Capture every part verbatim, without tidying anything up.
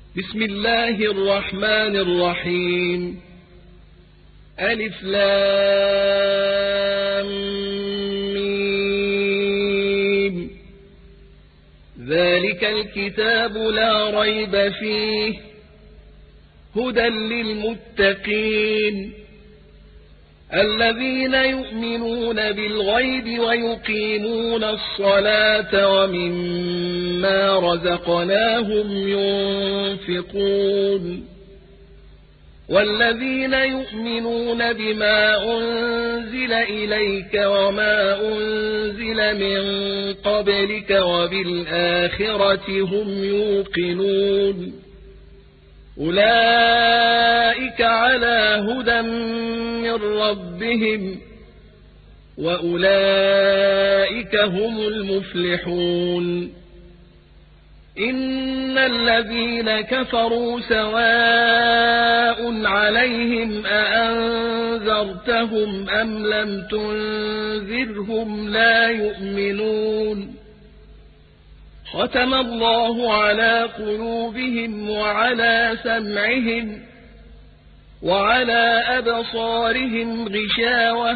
بسم الله الرحمن الرحيم. ألف لام ميم. ذلك الكتاب لا ريب فيه هدى للمتقين الذين يؤمنون بالغيب ويقيمون الصلاة ومما رزقناهم ينفقون والذين يؤمنون بما أنزل إليك وما أنزل من قبلك وبالآخرة هم يوقنون أولئك على هدى من ربهم وأولئك هم المفلحون. إن الذين كفروا سواء عليهم أأنذرتهم أم لم تنذرهم لا يؤمنون. ختم الله على قلوبهم وعلى سمعهم وعلى أبصارهم غشاوة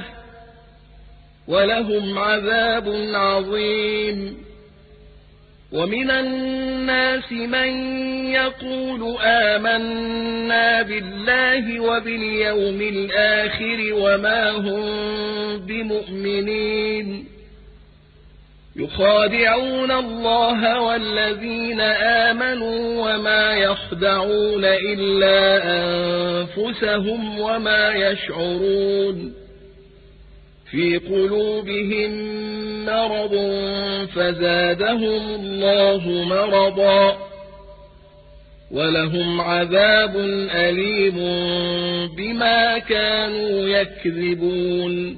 ولهم عذاب عظيم. ومن الناس من يقول آمنا بالله وباليوم الآخر وما هم بمؤمنين يخادعون الله والذين آمنوا وما يخدعون إلا أنفسهم وما يشعرون. في قلوبهم مرض فزادهم الله مرضا ولهم عذاب أليم بما كانوا يكذبون.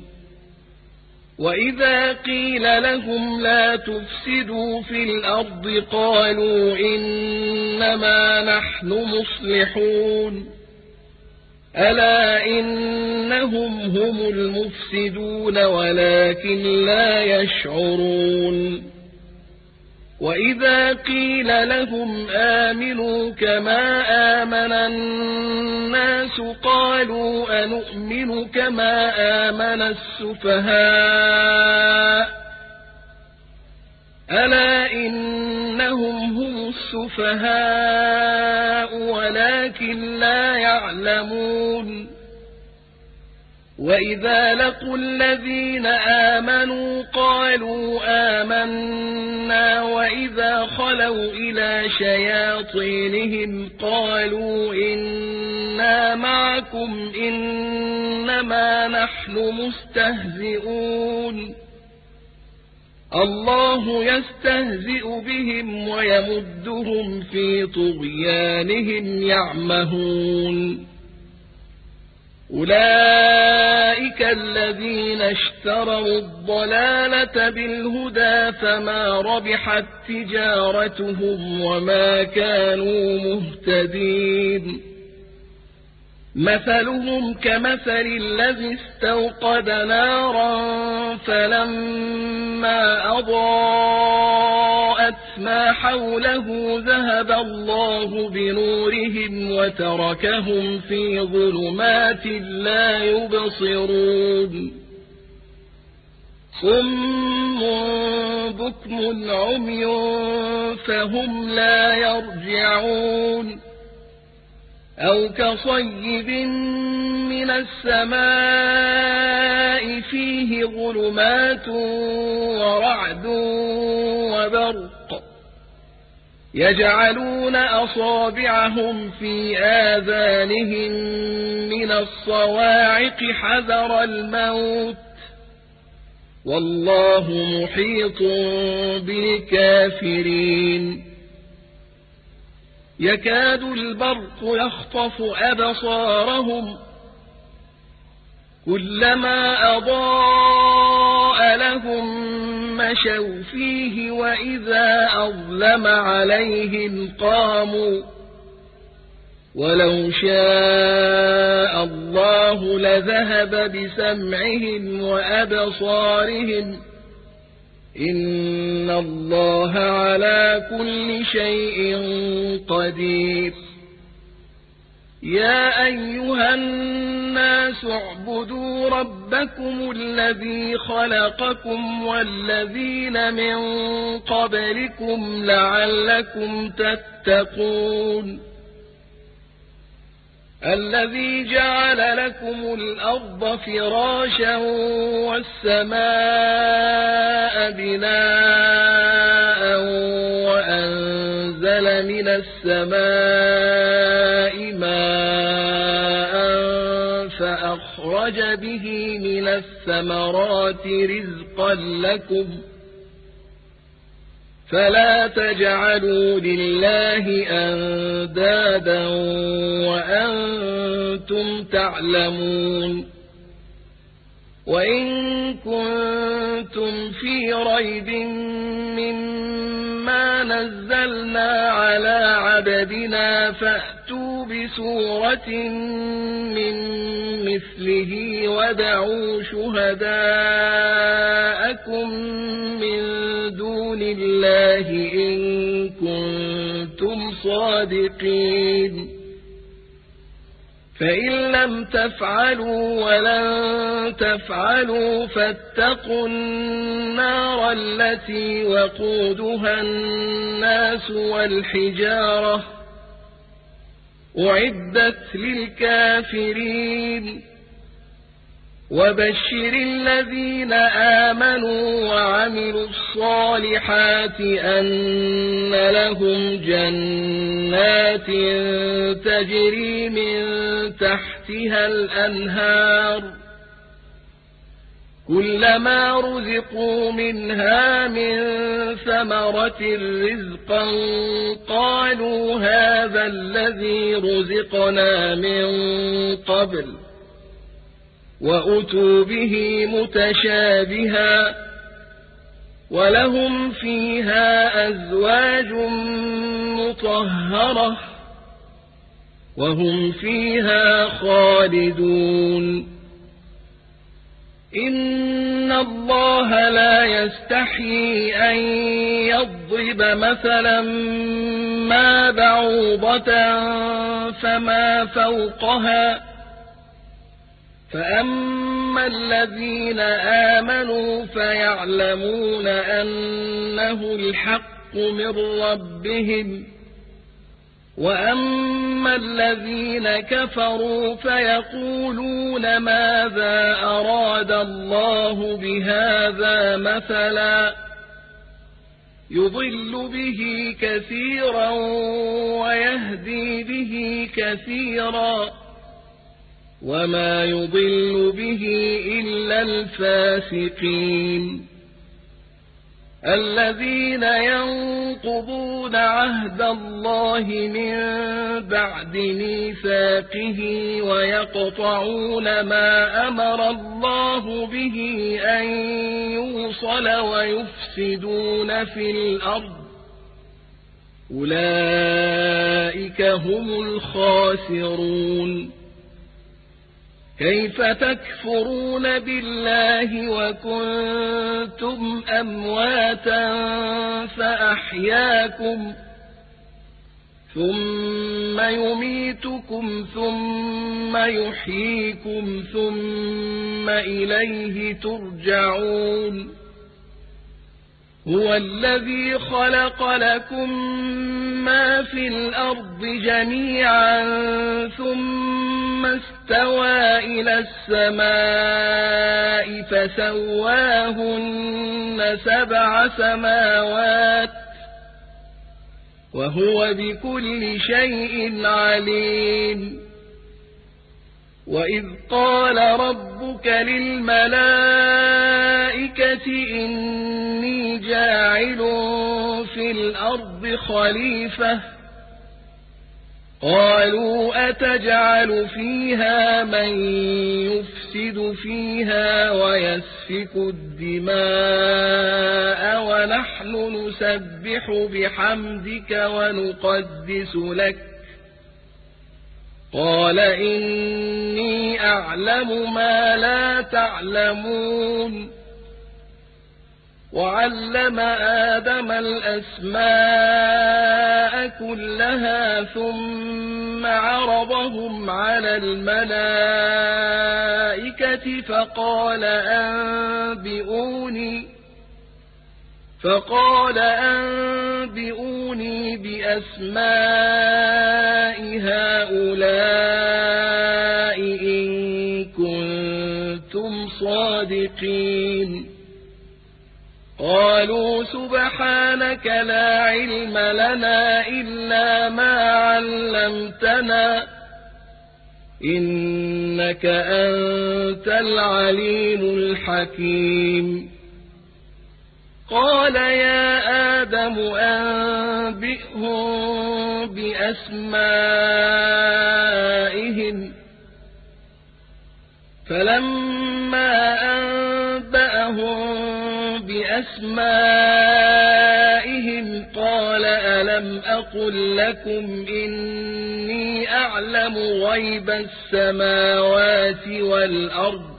وإذا قيل لهم لا تفسدوا في الأرض قالوا إنما نحن مصلحون ألا إنهم هم المفسدون ولكن لا يشعرون. وإذا قيل لهم آمنوا كما آمن الناس قالوا أنؤمن كما آمن السفهاء ألا إنهم هم السفهاء ولكن لا يعلمون. وإذا لقوا الذين آمنوا قالوا آمنا وإذا خلوا إلى شياطينهم قالوا إنا معكم إنما نحن مستهزئون الله يستهزئ بهم ويمدهم في طغيانهم يعمهون. أولئك الذين اشتروا الضلالة بالهدى فما ربحت تجارتهم وما كانوا مهتدين. مثلهم كمثل الذي استوقد نارا فلما أضاءت ما حوله ذهب الله بنورهم وتركهم في ظلمات لا يبصرون. صم بكم عمي فهم لا يرجعون. أو كصيب من السماء فيه ظلمات ورعد وبرق يجعلون أصابعهم في آذانهم من الصواعق حذر الموت والله محيط بالكافرين. يكاد البرق يخطف أبصارهم كلما أضاء لهم مشوا فيه وإذا أظلم عليهم قاموا ولو شاء الله لذهب بسمعهم وأبصارهم إن الله على كل شيء قدير. يا أيها الناس اعبدوا ربكم الذي خلقكم والذين من قبلكم لعلكم تتقون. الذي جعل لكم الأرض فراشا والسماء بناء وأنزل من السماء ماء فأخرج به من الثمرات رزقا لكم فلا تجعلوا لله أندادا وأنتم تعلمون. وإن كنتم في ريب مما نزلنا على عبدنا فأتوا بسورة من مثله وادعوا شهداءكم من دون الله إن كنتم صادقين. فإن لم تفعلوا ولن تفعلوا فاتقوا النار التي وقودها الناس والحجارة أعدت للكافرين. وبشر الذين آمنوا وعملوا الصالحات أن لهم جنات تجري من تحتها الأنهار كلما رزقوا منها من ثمرة رزقا قالوا هذا الذي رزقنا من قبل وأتوا به متشابها ولهم فيها أزواج مطهرة وهم فيها خالدون. إن الله لا يستحيي أن يضرب مثلا ما بعوضة فما فوقها فأما الذين آمنوا فيعلمون أنه الحق من ربهم وأما الذين كفروا فيقولون ماذا أراد الله بهذا مثلا يضل به كثيرا ويهدي به كثيرا وما يضل به إلا الفاسقين. الذين ينقضون عهد الله من بعد ميثاقه ويقطعون ما أمر الله به أن يوصل ويفسدون في الأرض أولئك هم الخاسرون. كيف تكفرون بالله وكنتم أمواتا فأحياكم ثم يميتكم ثم يحييكم ثم إليه ترجعون. هو الذي خلق لكم ما في الأرض جميعا ثم استوى إلى السماء فسواهن سبع سماوات وهو بكل شيء عليم. وإذ قال ربك للملائكة إني جاعل في الأرض خليفة قالوا أتجعل فيها من يفسد فيها ويسفك الدماء ونحن نسبح بحمدك ونقدس لك قال إني أعلم ما لا تعلمون. وعلم آدم الأسماء كلها ثم عرضهم على الملائكة فقال أنبئوني فقال أنبئوني بأسماء هؤلاء إن كنتم صادقين قالوا سبحانك لا علم لنا إلا ما علمتنا إنك أنت العليم الحكيم قال يا آدم أنبئهم بأسمائهم فلما أنبأهم بأسمائهم قال ألم أقل لكم إني أعلم غيب السماوات والأرض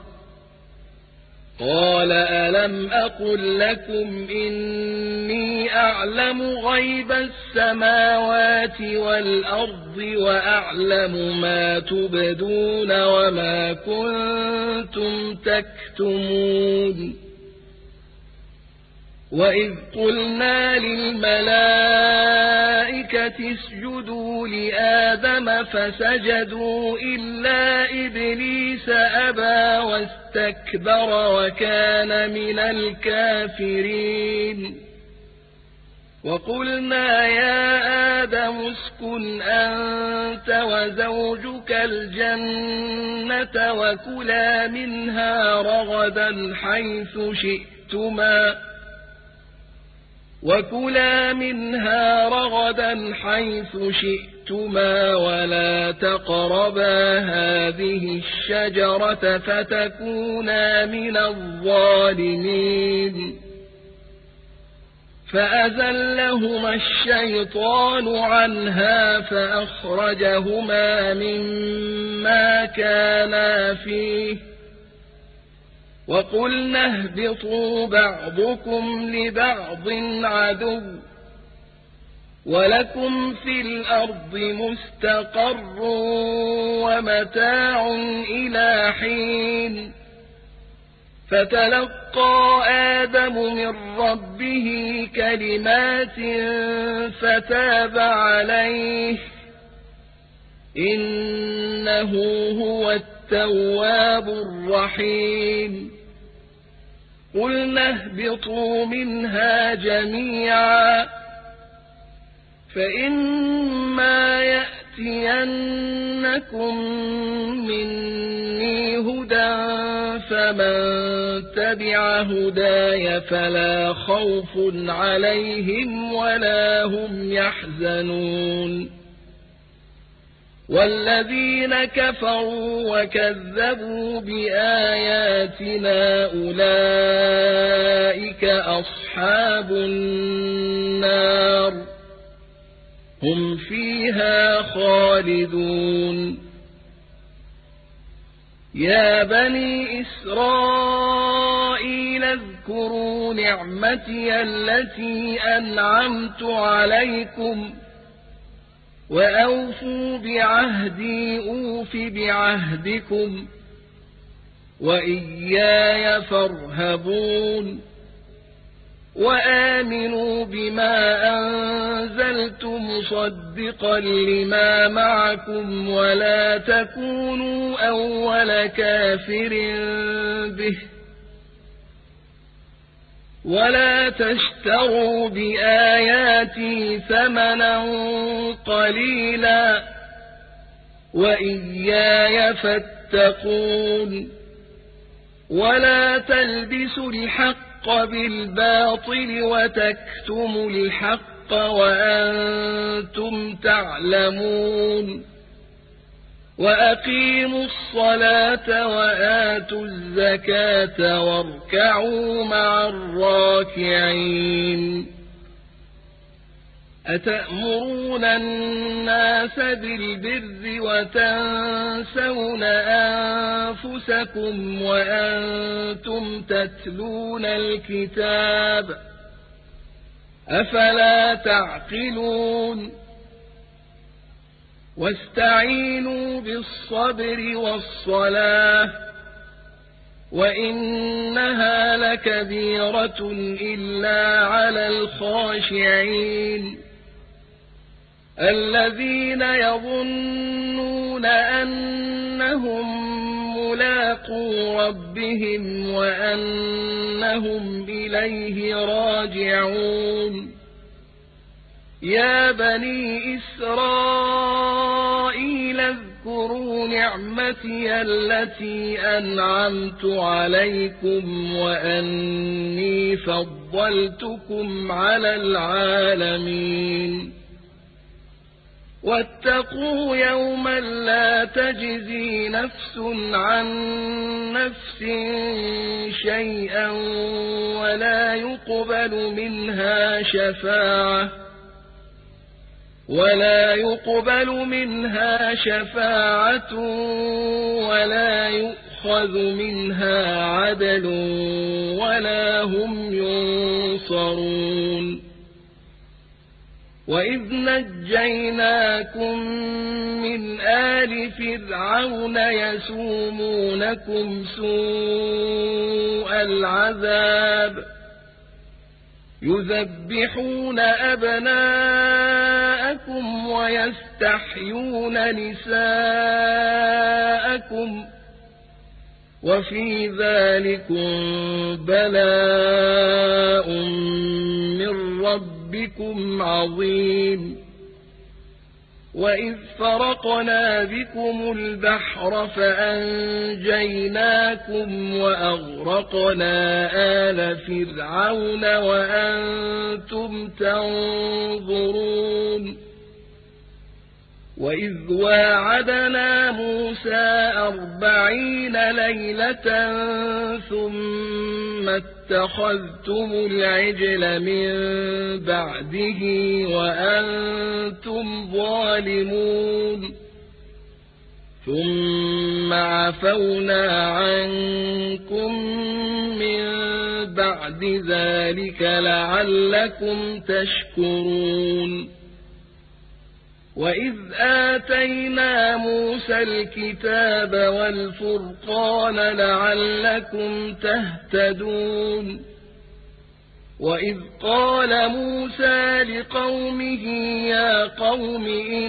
قال ألم أقل لكم إني أعلم غيب السماوات والأرض وأعلم ما تبدون وما كنتم تكتمون وإذ قلنا للملائكة اسجدوا لآدم فسجدوا إلا إبليس أبى واستكبر وكان من الكافرين وقلنا يا آدم اسكن أنت وزوجك الجنة وكلا منها رغدا حيث شئتما وكلا منها رغدا حيث شئتما ولا تقربا هذه الشجرة فتكونا من الظالمين فأزلهما الشيطان عنها فأخرجهما مما كانا فيه وقلنا اهبطوا بعضكم لبعض عدو ولكم في الأرض مستقر ومتاع إلى حين فتلقى آدم من ربه كلمات فتاب عليه إنه هو التواب الرحيم قلنا اهبطوا منها جميعا فإما يأتينكم مني هدى فمن تبع هداي فلا خوف عليهم ولا هم يحزنون والذين كفروا وكذبوا بآياتنا أولئك أصحاب النار هم فيها خالدون يا بني إسرائيل اذكروا نعمتي التي أنعمت عليكم وأوفوا بعهدي أوف بعهدكم وإياي فارهبون وآمنوا بما أنزلت مصدقا لما معكم ولا تكونوا أول كافر به ولا تشتروا بآياتي ثمنا قليلا وإياي فاتقون ولا تلبسوا الحق بالباطل وتكتموا الحق وأنتم تعلمون وأقيموا الصلاة وآتوا الزكاة واركعوا مع الراكعين أتأمرون الناس بالبر وتنسون أنفسكم وأنتم تتلون الكتاب أفلا تعقلون واستعينوا بالصبر والصلاة وإنها لكبيرة إلا على الخاشعين الذين يظنون أنهم ملاقو ربهم وأنهم إليه راجعون يا بني إسرائيل اذكروا نعمتي التي أنعمت عليكم وأني فضلتكم على العالمين واتقوا يوما لا تجزي نفس عن نفس شيئا ولا يقبل منها شفاعة ولا يقبل منها شفاعة ولا يؤخذ منها عدل ولا هم ينصرون وإذ نجيناكم من آل فرعون يسومونكم سوء العذاب يذبحون أبناءكم ويستحيون نساءكم وفي ذلكم بلاء من ربكم عظيم وإذ فرقنا بكم البحر فأنجيناكم وأغرقنا آل فرعون وأنتم تنظرون وإذ واعدنا موسى أربعين ليلة ثم اتخذتم العجل من بعده وأنتم ظالمون ثم عفونا عنكم من بعد ذلك لعلكم تشكرون وإذ آتينا موسى الكتاب والفرقان لعلكم تهتدون وإذ قال موسى لقومه يا قوم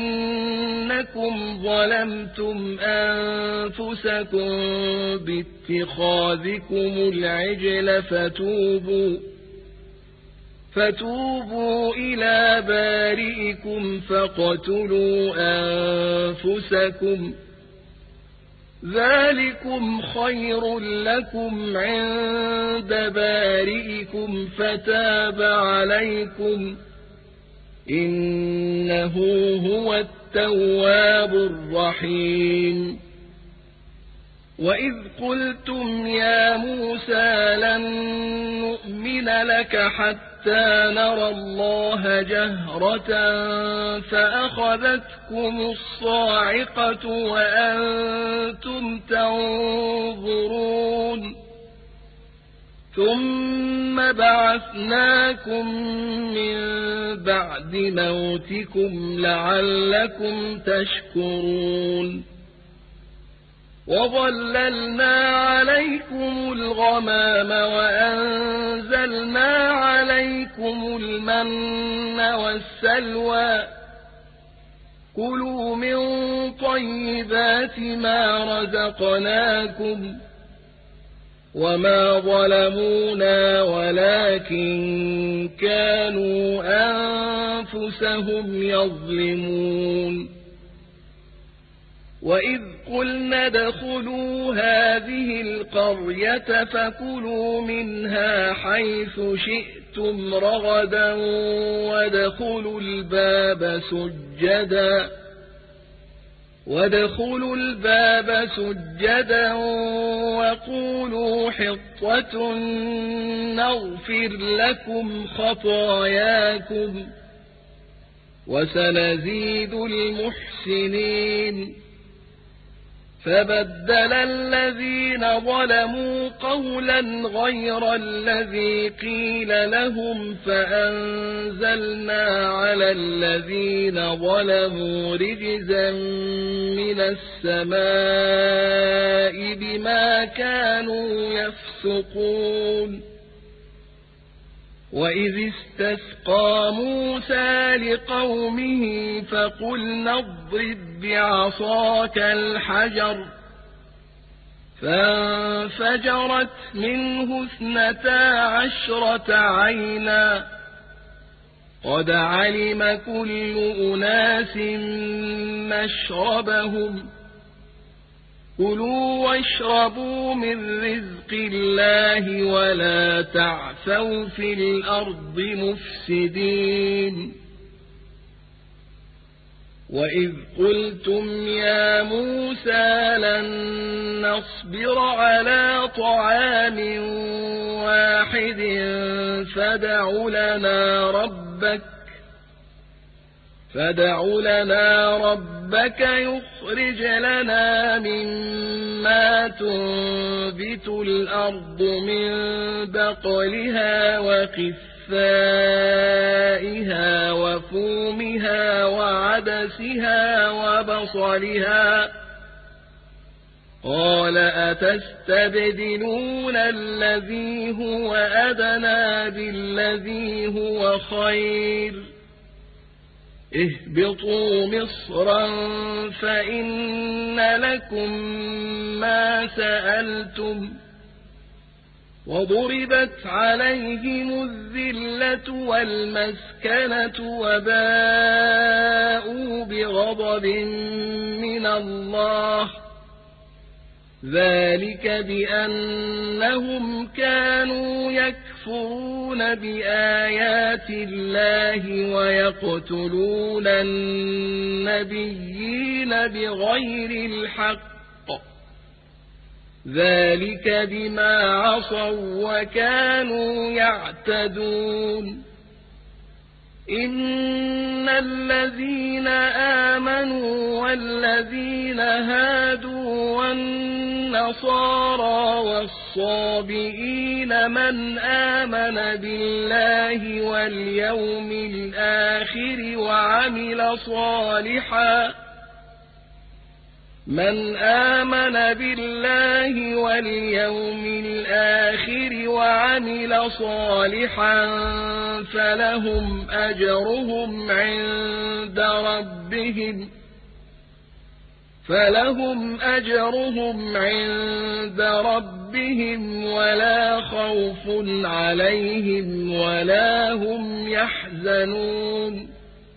إنكم ظلمتم أنفسكم باتخاذكم العجل فتوبوا فتوبوا إلى بارئكم فاقتلوا أنفسكم ذلكم خير لكم عند بارئكم فتاب عليكم إنه هو التواب الرحيم وإذ قلتم يا موسى لن نؤمن لك حتى نرى الله جهرة فأخذتكم الصاعقة وأنتم تنظرون ثم بعثناكم من بعد موتكم لعلكم تشكرون وظللنا عليكم الغمام وأنزلنا عليكم المن والسلوى كلوا من طيبات ما رزقناكم وما ظلمونا ولكن كانوا أنفسهم يظلمون وإذ قلنا ادخلوا هذه القرية فكلوا منها حيث شئتم رغدا وادخلوا الباب سجدا وادخلوا الباب سجدا وقولوا حطة نغفر لكم خطاياكم وسنزيد المحسنين فبدل الذين ظلموا قولا غير الذي قيل لهم فأنزلنا على الذين ظلموا رجزا من السماء بما كانوا يفسقون وإذ استسقى موسى لقومه فقلنا اضرب بعصاك الحجر فانفجرت منه اثنتا عشرة عينا قد علم كل أناس مشربهم كلوا واشربوا من رزق الله ولا تعثوا في الأرض مفسدين وإذ قلتم يا موسى لن نصبر على طعام واحد فادع لنا ربك فادع لنا ربك يخرج لنا مما تنبت الأرض من بقلها وقثائها وفومها وعدسها وبصلها قال أتستبدلون الذي هو أدنى بالذي هو خير اهبطوا مصرا فإن لكم ما سألتم وضربت عليهم الذلة والمسكنة وباءوا بغضب من الله ذلك بأنهم كانوا يكفرون بآيات الله ويقتلون النبيين بغير الحق ذلك بما عصوا وكانوا يعتدون إن الذين آمنوا والذين هادوا والنصارى والصابئين من آمن بالله واليوم الآخر وعمل صالحا من آمن بالله واليوم الآخر وعمل صالحا فلهم أجرهم عند ربهم فلهم أجرهم عند ربهم ولا خوف عليهم ولا هم يحزنون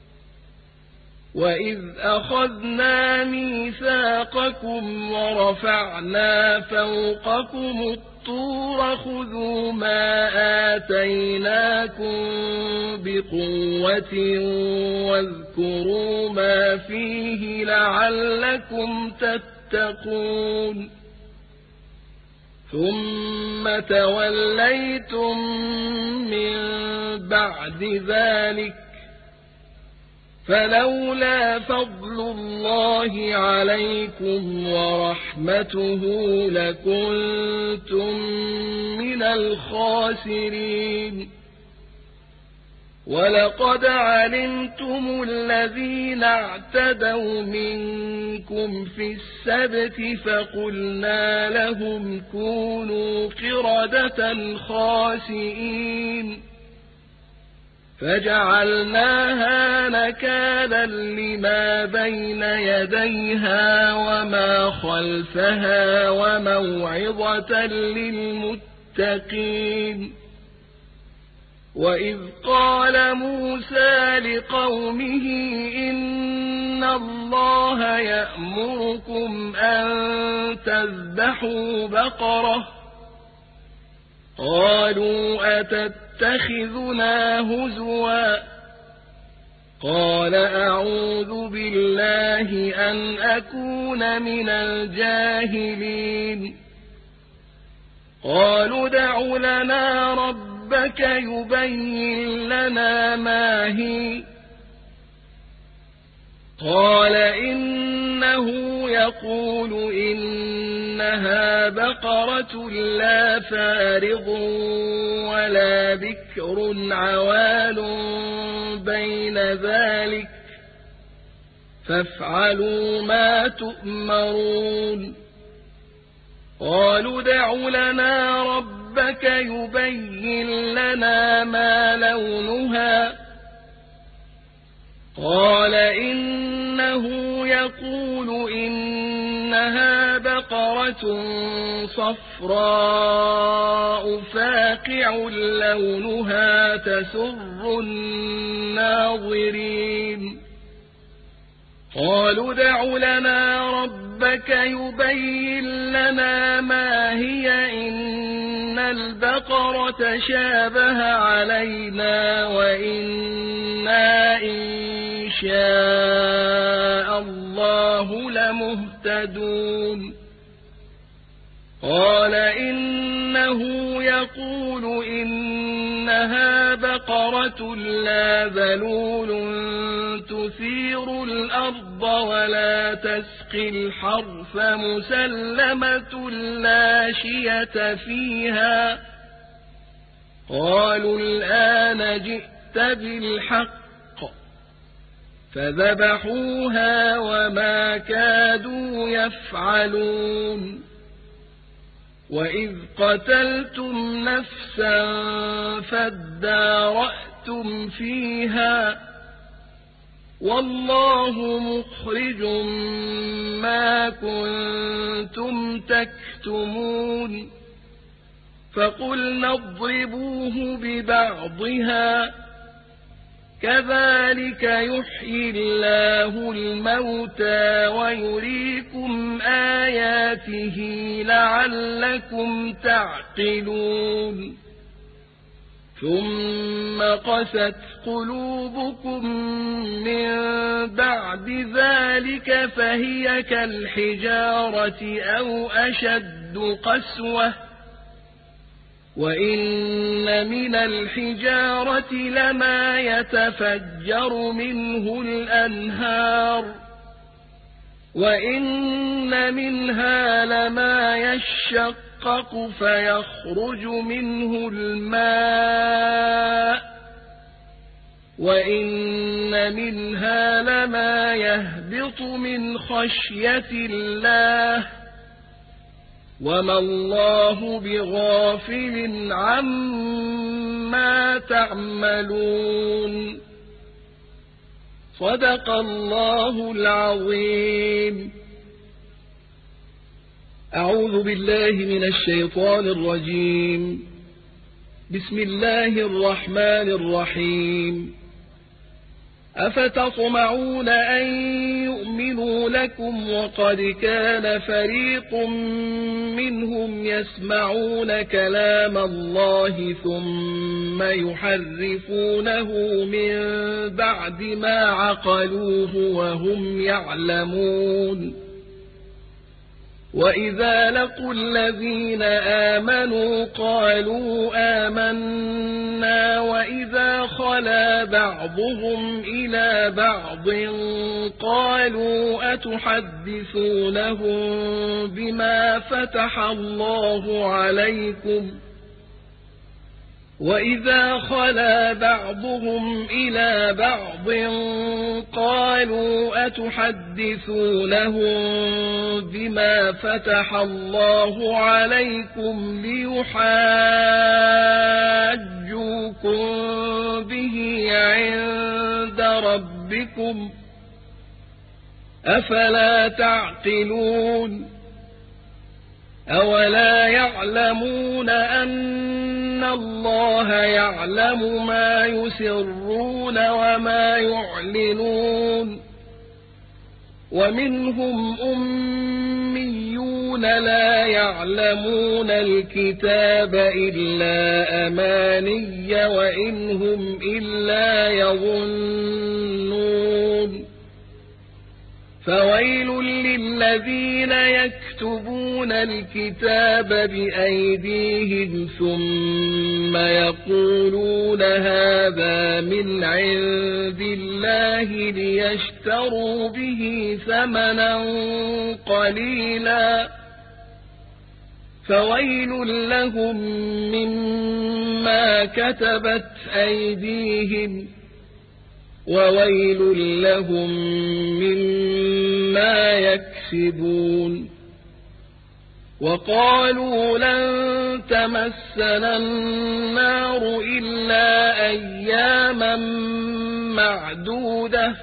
وإذ أخذنا ميثاقكم ورفعنا فوقكم الطور خذوا ما آتيناكم بقوة واذكروا ما فيه لعلكم تتقون ثم توليتم من بعد ذلك فلولا فضل الله عليكم ورحمته لكنتم من الخاسرين ولقد علمتم الذين اعتدوا منكم في السبت فقلنا لهم كونوا قردة خاسئين فجعلناها نكالا لما بين يديها وما خلفها وموعظة للمتقين وإذ قال موسى لقومه إن الله يأمركم أن تذبحوا بقرة قالوا أتتخذنا هزوا قال أعوذ بالله أن أكون من الجاهلين قالوا ادع لنا ربك يبين لنا ما هي قال إنه يقول إنها بقرة لا فارض ولا بكر عوان بين ذلك فافعلوا ما تؤمرون قالوا ادع لنا ربك يبين لنا ما لونها قال إنه يقول إنها بقرة صفراء فاقع لونها تسر الناظرين قالوا ادع لنا ربك يبين لنا ما هي إن البقرة شابه علينا وإنا إن شاء الله لمهتدون قال إنه يقول إنها بقرة لا ذلول تثير الأرض ولا تسقي الحرث مسلمة لا شية فيها قالوا الآن جئت بالحق فذبحوها وما كادوا يفعلون وإذ قتلتم نفسا فادارأتم فيها والله مخرج ما كنتم تكتمون فقلنا اضربوه ببعضها كذلك يحيي الله الموتى ويريكم آياته لعلكم تعقلون ثم قست قلوبكم من بعد ذلك فهي كالحجارة أو أشد قسوة وإن من الحجارة لما يتفجر منه الأنهار وإن منها لما يشقق فيخرج منه الماء وإن منها لما يهبط من خشية الله وما الله بغافل عما تعملون صدق الله العظيم. أعوذ بالله من الشيطان الرجيم. بسم الله الرحمن الرحيم. أفتطمعون أن يؤمنوا لكم وقد كان فريق منهم يسمعون كلام الله ثم يحرفونه من بعد ما عقلوه وهم يعلمون وإذا لقوا الذين آمنوا قالوا آمنا وإذا خلا بعضهم إلى بعض قالوا أتحدثونهم بما فتح الله عليكم وإذا خلا بعضهم إلى بعض قالوا أتحدثونهم بما فتح الله عليكم ليحاجوكم به عند ربكم أفلا تعقلون أولا يعلمون أن الله يعلم ما يسرون وما يعلنون ومنهم أميون لا يعلمون الكتاب إلا أماني وإنهم إلا يظنون فويل للذين يكتبون الكتاب بأيديهم ثم يقولون هذا من عند الله ليشتروا به ثمنا قليلا فويل لهم مما كتبت أيديهم وويل لهم مما يكسبون وقالوا لن تمسنا النار إلا أياما معدودة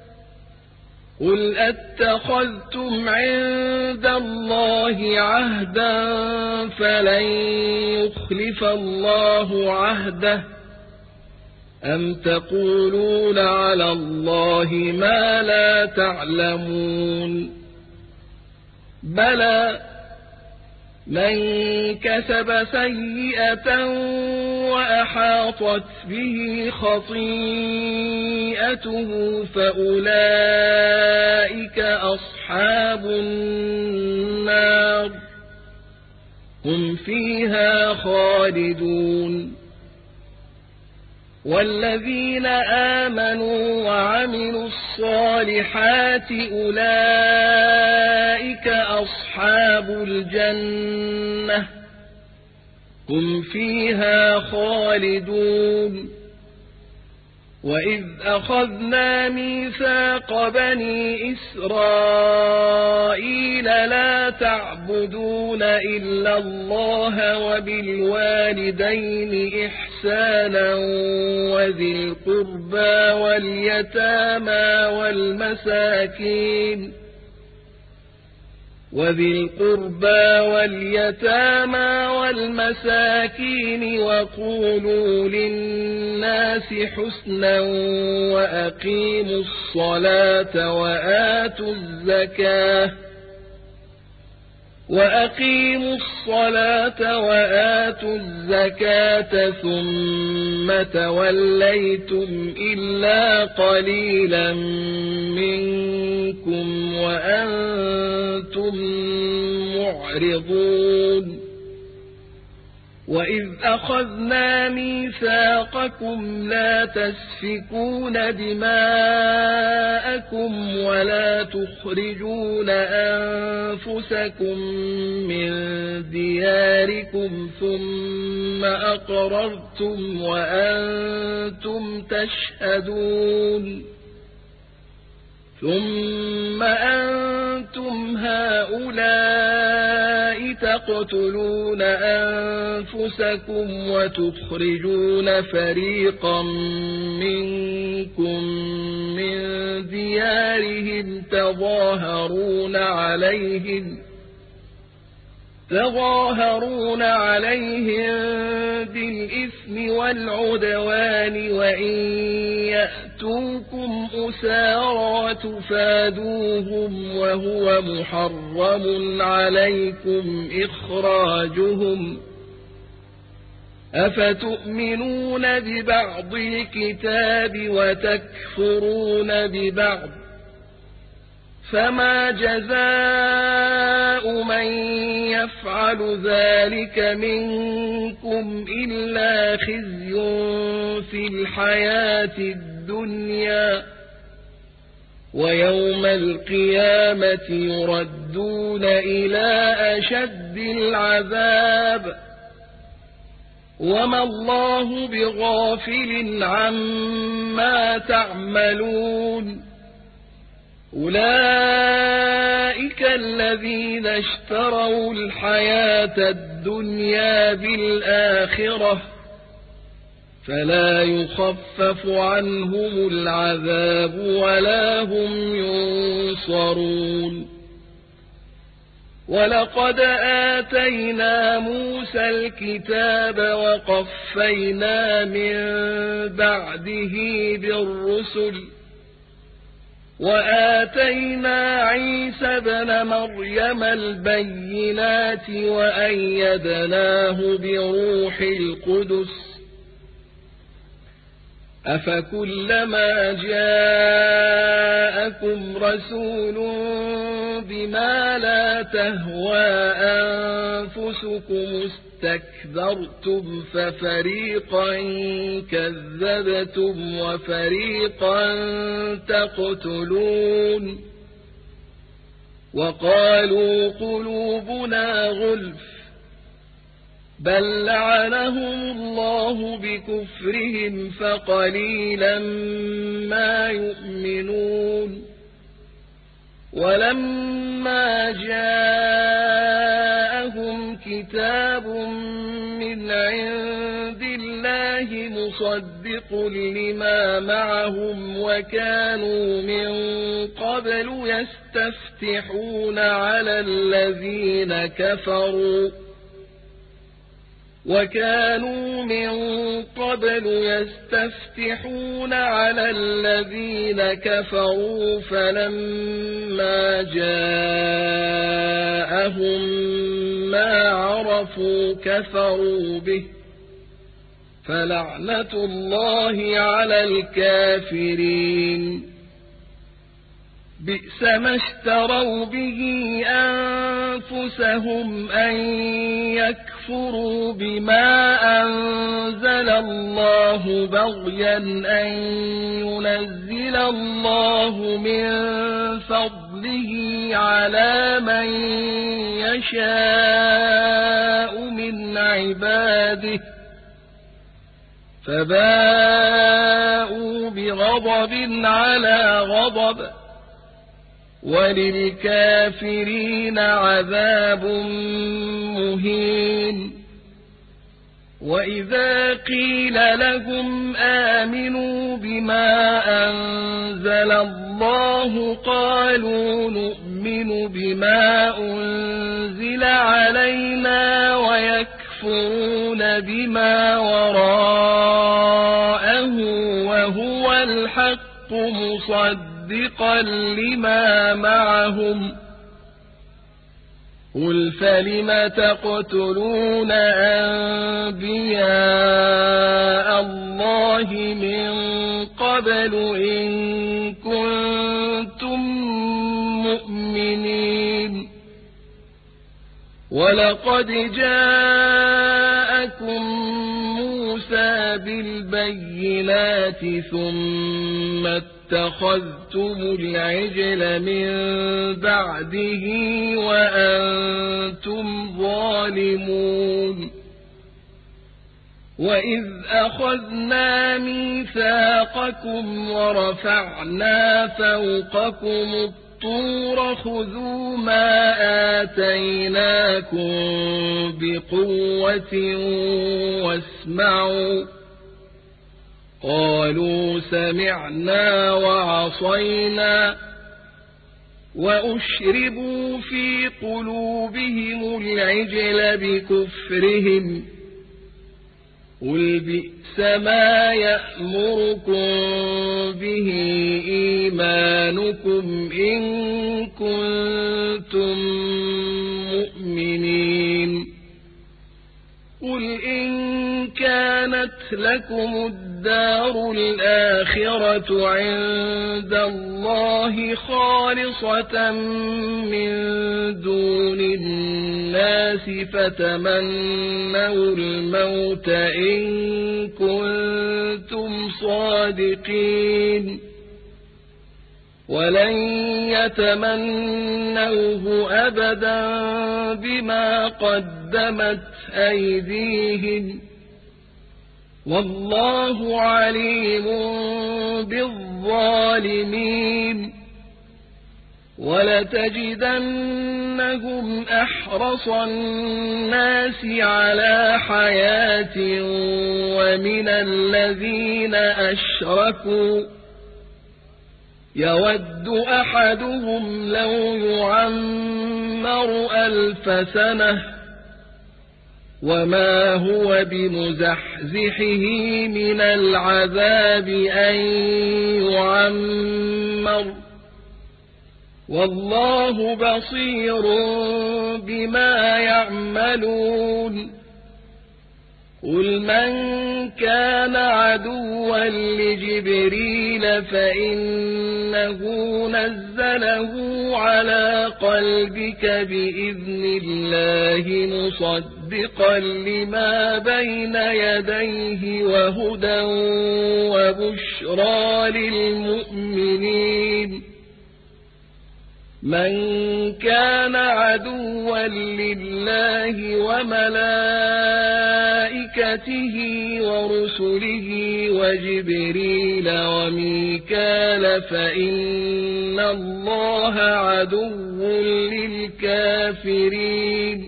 قل أتخذتم عند الله عهدا فلن يخلف الله عهده أم تقولون على الله ما لا تعلمون بلى من كسب سيئة وأحاطت به خطيئته فأولئك أصحاب النار هم فيها خالدون والذين آمنوا وعملوا الصالحات أولئك أصحاب الجنة هم فيها خالدون وإذ أخذنا ميثاق بني إسرائيل لا تعبدون إلا الله وبالوالدين إحسانا وذي القربى واليتامى والمساكين وذي القربى واليتامى والمساكين وقولوا للناس حسنا وأقيموا الصلاة وآتوا الزكاة وأقيموا الصلاة وآتوا الزكاة ثم توليتم إلا قليلا منكم وأنتم معرضون وإذ أخذنا ميثاقكم لا تسفكون دماءكم ولا تخرجون أنفسكم من دياركم ثم أقررتم وأنتم تشهدون ثم أنتم هؤلاء تقتلون أنفسكم وتخرجون فريقا منكم من ديارهم تظاهرون عليهم تظاهرون عليهم بالإثم والعدوان وإن يأتوكم أسارى تفادوهم وهو محرم عليكم إخراجهم أفتؤمنون ببعض الكتاب وتكفرون ببعض فما جزاء من يفعل ذلك منكم إلا خزي في الحياة الدنيا ويوم القيامة يردون إلى أشد العذاب وما الله بغافل عما تعملون أولئك الذين اشتروا الحياة الدنيا بالآخرة فلا يخفف عنهم العذاب ولا هم ينصرون ولقد آتينا موسى الكتاب وقفينا من بعده بالرسل وآتينا عيسى ابن مريم البينات وأيدناه بروح القدس أفكلما جاءكم رسول بما لا تهوى أنفسكم استكبرتم ففريقا كذبتم وفريقا تقتلون وقالوا قلوبنا غلف بل لعنهم الله بكفرهم فقليلا ما يؤمنون ولما جاءهم كتاب من عند الله مصدق لما معهم وكانوا من قبل يستفتحون على الذين كفروا وكانوا من قبل يستفتحون على الذين كفروا فلما جاءهم ما عرفوا كفروا به فلعنة الله على الكافرين بئس ما اشتروا به أنفسهم أن يكفروا بما أنزل الله بغيا أن ينزل الله من فضله على من يشاء من عباده فباءوا بغضب على غضب وللكافرين عذاب مهين وإذا قيل لهم آمنوا بما أنزل الله قالوا نؤمن بما أنزل علينا ويكفرون بما وراءه وهو الحق مصدقا مصدقا لما معهم قل فلم تقتلون أنبياء الله من قبل إن كنتم مؤمنين ولقد جاءكم موسى بالبينات ثم اتخذتم العجل من بعده وأنتم ظالمون وإذ أخذنا ميثاقكم ورفعنا فوقكم الطور خذوا ما آتيناكم بقوة واسمعوا قالوا سمعنا وعصينا وأشربوا في قلوبهم العجل بكفرهم قل بئس ما يأمركم به إيمانكم إن كنتم مؤمنين قل إن كانت لكم الدار الآخرة عند الله خالصة من دون الناس فتمنوا الموت إن كنتم صادقين ولن يتمنوه أبدا بما قدمت أيديهم والله عليم بالظالمين ولتجدنهم أحرص الناس على حياة ومن الذين أشركوا يود أحدهم لو يعمر ألف سنة وما هو بمزحزحه من العذاب أن يعمر والله بصير بما يعملون قل من كان عدوا لجبريل فإنه نزله على قلبك بإذن الله مصدقا لما بين يديه وهدى وبشرى للمؤمنين من كان عدوا لله وملائكته ورسله وجبريل وميكال فإن الله عدو للكافرين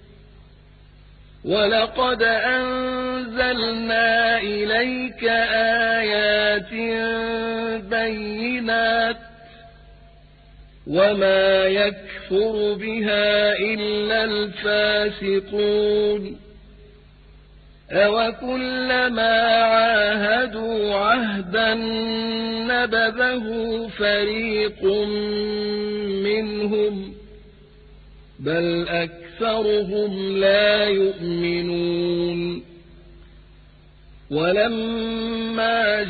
ولقد أنزلنا إليك آيات بينات وما يكفر بها إلا الفاسقون أوكلما عاهدوا عهدا نبذه فريق منهم بل أكثرهم لا يؤمنون ولما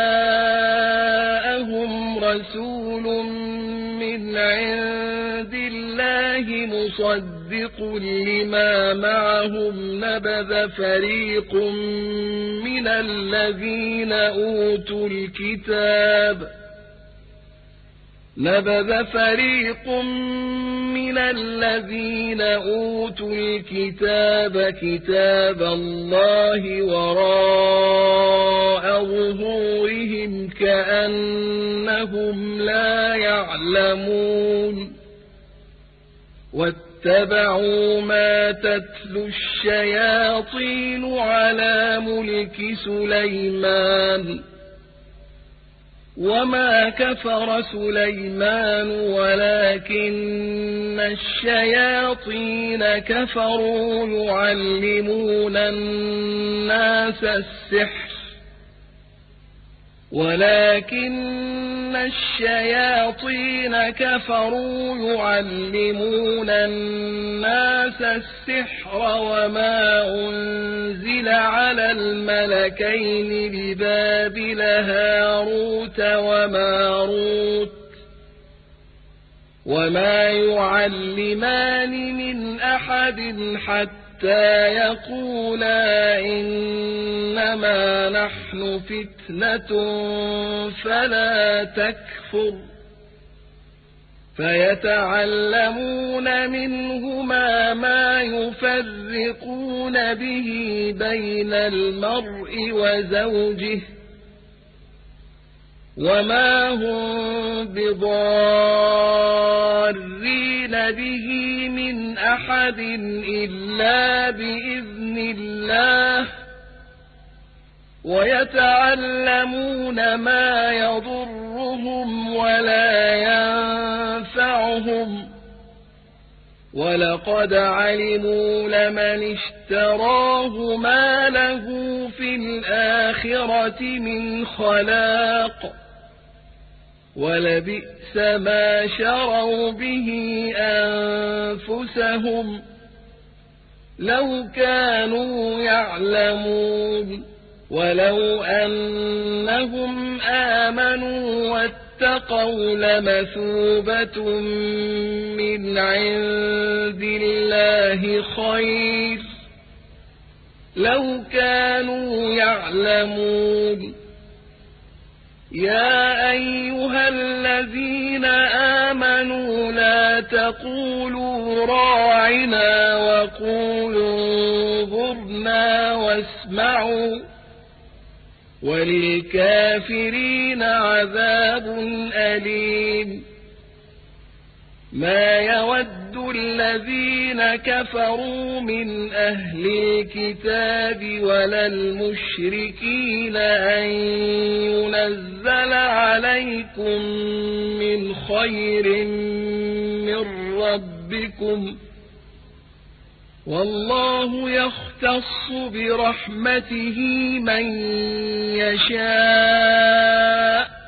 جاءهم رسول من عند الله مصدق لما معهم نبذ فريق من الذين أوتوا الكتاب نبذ فريق من الذين أوتوا الكتاب كتاب الله وراء ظهورهم كأنهم لا يعلمون واتبعوا ما تتلو الشياطين على ملك سليمان وما كفر سليمان ولكن الشياطين كفروا يعلمون الناس السحر ولكن الشياطين كفروا يعلمون الناس السحر وما أنزل على الملكين ببابل هاروت وماروت وما يعلمان من أحد حتى حتى يقولا إنما نحن فتنة فلا تكفر فيتعلمون منهما ما يفرقون به بين المرء وزوجه وما هم بضارين به من أحد إلا بإذن الله ويتعلمون ما يضرهم ولا ينفعهم ولقد علموا لمن اشتراه ما له في الآخرة من خلاق ولبئس ما شروا به أنفسهم لو كانوا يعلمون ولو أنهم آمنوا واتقوا لمثوبة من عند الله خير لو كانوا يعلمون يا أيها الذين آمنوا لا تقولوا راعنا وقولوا انظرنا واسمعوا وللكافرين عذاب أليم ما يود الذين كفروا من أهل الكتاب ولا المشركين أن ينزل عليكم من خير من ربكم والله يختص برحمته من يشاء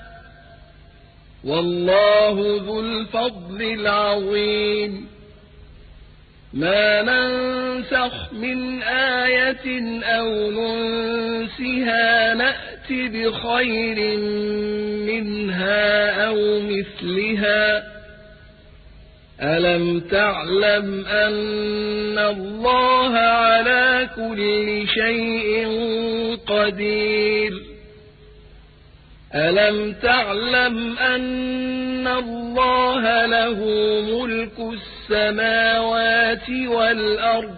والله ذو الفضل العظيم ما ننسخ من آية أو ننسها نأت بخير منها أو مثلها ألم تعلم أن الله على كل شيء قدير ألم تعلم أن الله له ملك السماوات والأرض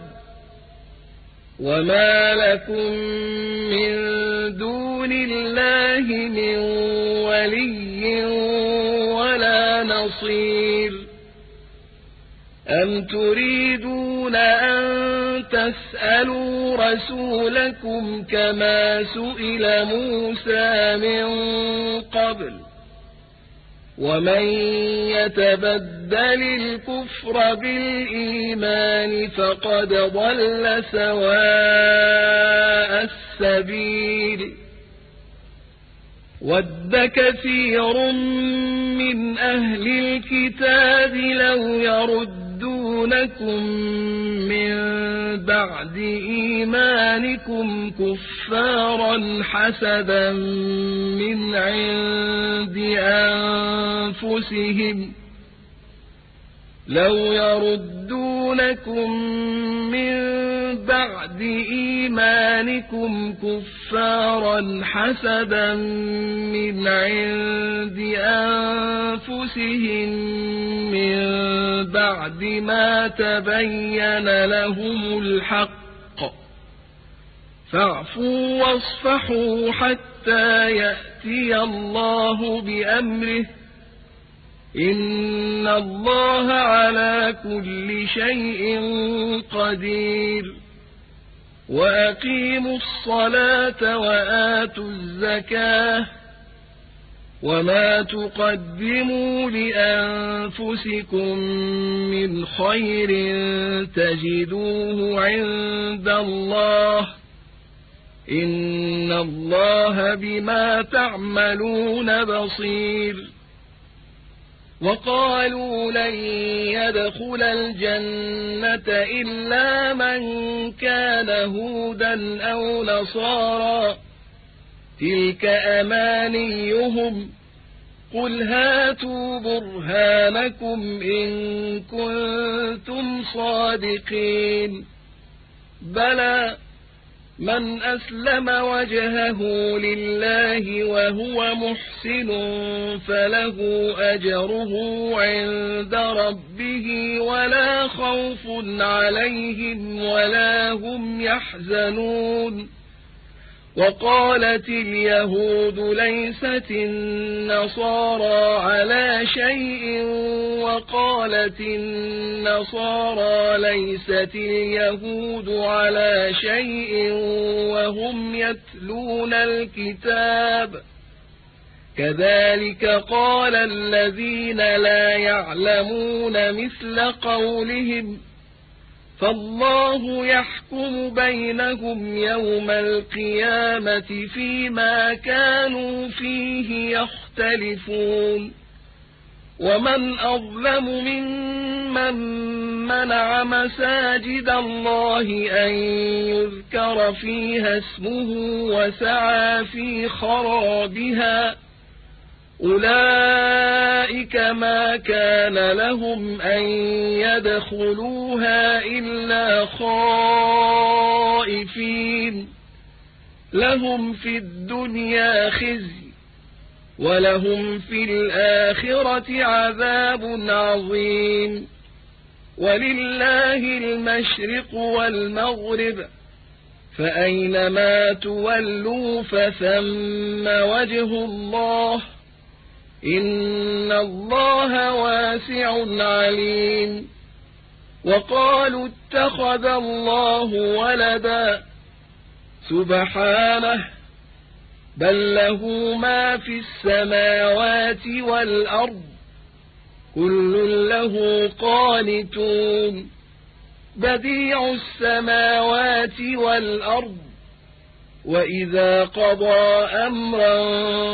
وما لكم من دون الله من ولي ولا نصير أم تريدون أن تسألوا رسولكم كما سئل موسى من قبل ومن يتبدل الكفر بالإيمان فقد ضل سواء السبيل ود كثير من أهل الكتاب لو يردونكم من بعد إيمانكم كفارا حسدا من عند أنفسهم لو يردونكم من بعد إيمانكم كفارا حسدا من عند أنفسهم من بعد ما تبين لهم الحق فاعفوا واصفحوا حتى يأتي الله بأمره إن الله على كل شيء قدير وأقيموا الصلاة وآتوا الزكاة وما تقدموا لأنفسكم من خير تجدوه عند الله إن الله بما تعملون بصير وقالوا لن يدخل الجنة إلا من كان هودا أو نصارى تلك أمانيهم قل هاتوا برهانكم إن كنتم صادقين بلى من أسلم وجهه لله وهو محسن فله أجره عند ربه ولا خوف عليهم ولا هم يحزنون وقالت اليهود ليست النصارى على شيء وقالت النصارى ليست اليهود على شيء وهم يتلون الكتاب كذلك قال الذين لا يعلمون مثل قولهم فالله يحكم بينهم يوم القيامة فيما كانوا فيه يختلفون ومن أظلم ممن منع مساجد الله أن يذكر فيها اسمه وسعى في خرابها أولئك ما كان لهم أن يدخلوها إلا خائفين لهم في الدنيا خزي ولهم في الآخرة عذاب عظيم ولله المشرق والمغرب فأينما تولوا فثم وجه الله إن الله واسع عليم وقالوا اتخذ الله ولدا سبحانه بل له ما في السماوات والأرض كل له قانتون بديع السماوات والأرض وإذا قضى أمرا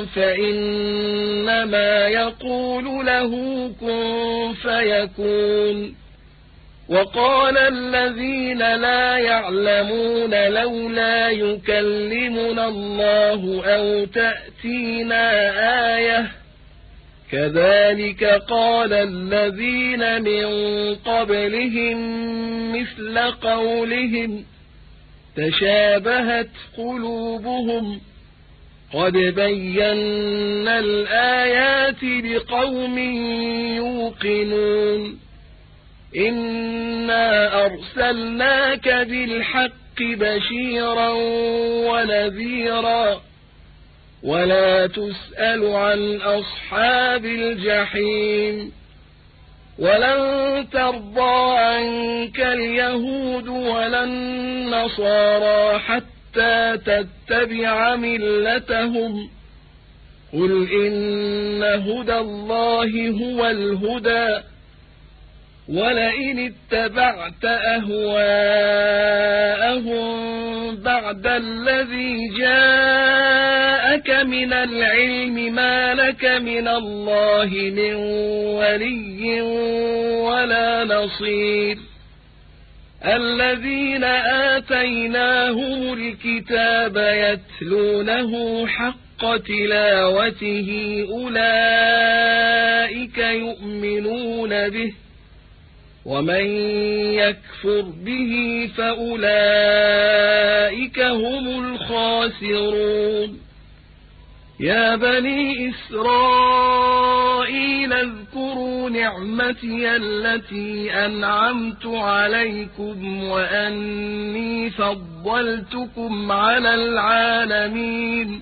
فإنما يقول له كن فيكون وقال الذين لا يعلمون لولا يكلمنا الله أو تأتينا آية كذلك قال الذين من قبلهم مثل قولهم تشابهت قلوبهم قد بينا الآيات لقوم يوقنون إنا أرسلناك بالحق بشيرا ونذيرا ولا تسأل عن أصحاب الجحيم ولن ترضى عنك اليهود ولا النصارى حتى تتبع ملتهم قل إن هدى الله هو الهدى ولئن اتبعت أهواءهم بعد الذي جاءك من العلم ما لك من الله من ولي ولا نصير الذين آتيناهم الكتاب يتلونه حق تلاوته أولئك يؤمنون به ومن يكفر به فأولئك هم الخاسرون يا بني إسرائيل اذكروا نعمتي التي أنعمت عليكم وأني فضلتكم على العالمين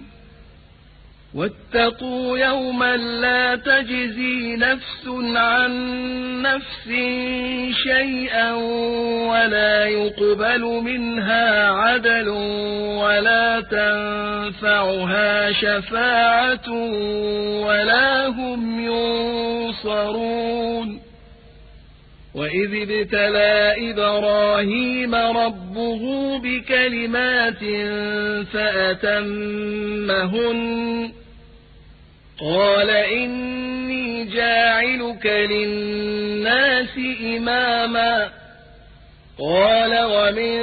واتقوا يوما لا تجزي نفس عن نفس شيئا ولا يقبل منها عدل ولا تنفعها شفاعة ولا هم ينصرون وإذ ابتلى إبراهيم ربه بكلمات فأتمهن قال إني جاعلك للناس إماما قال ومن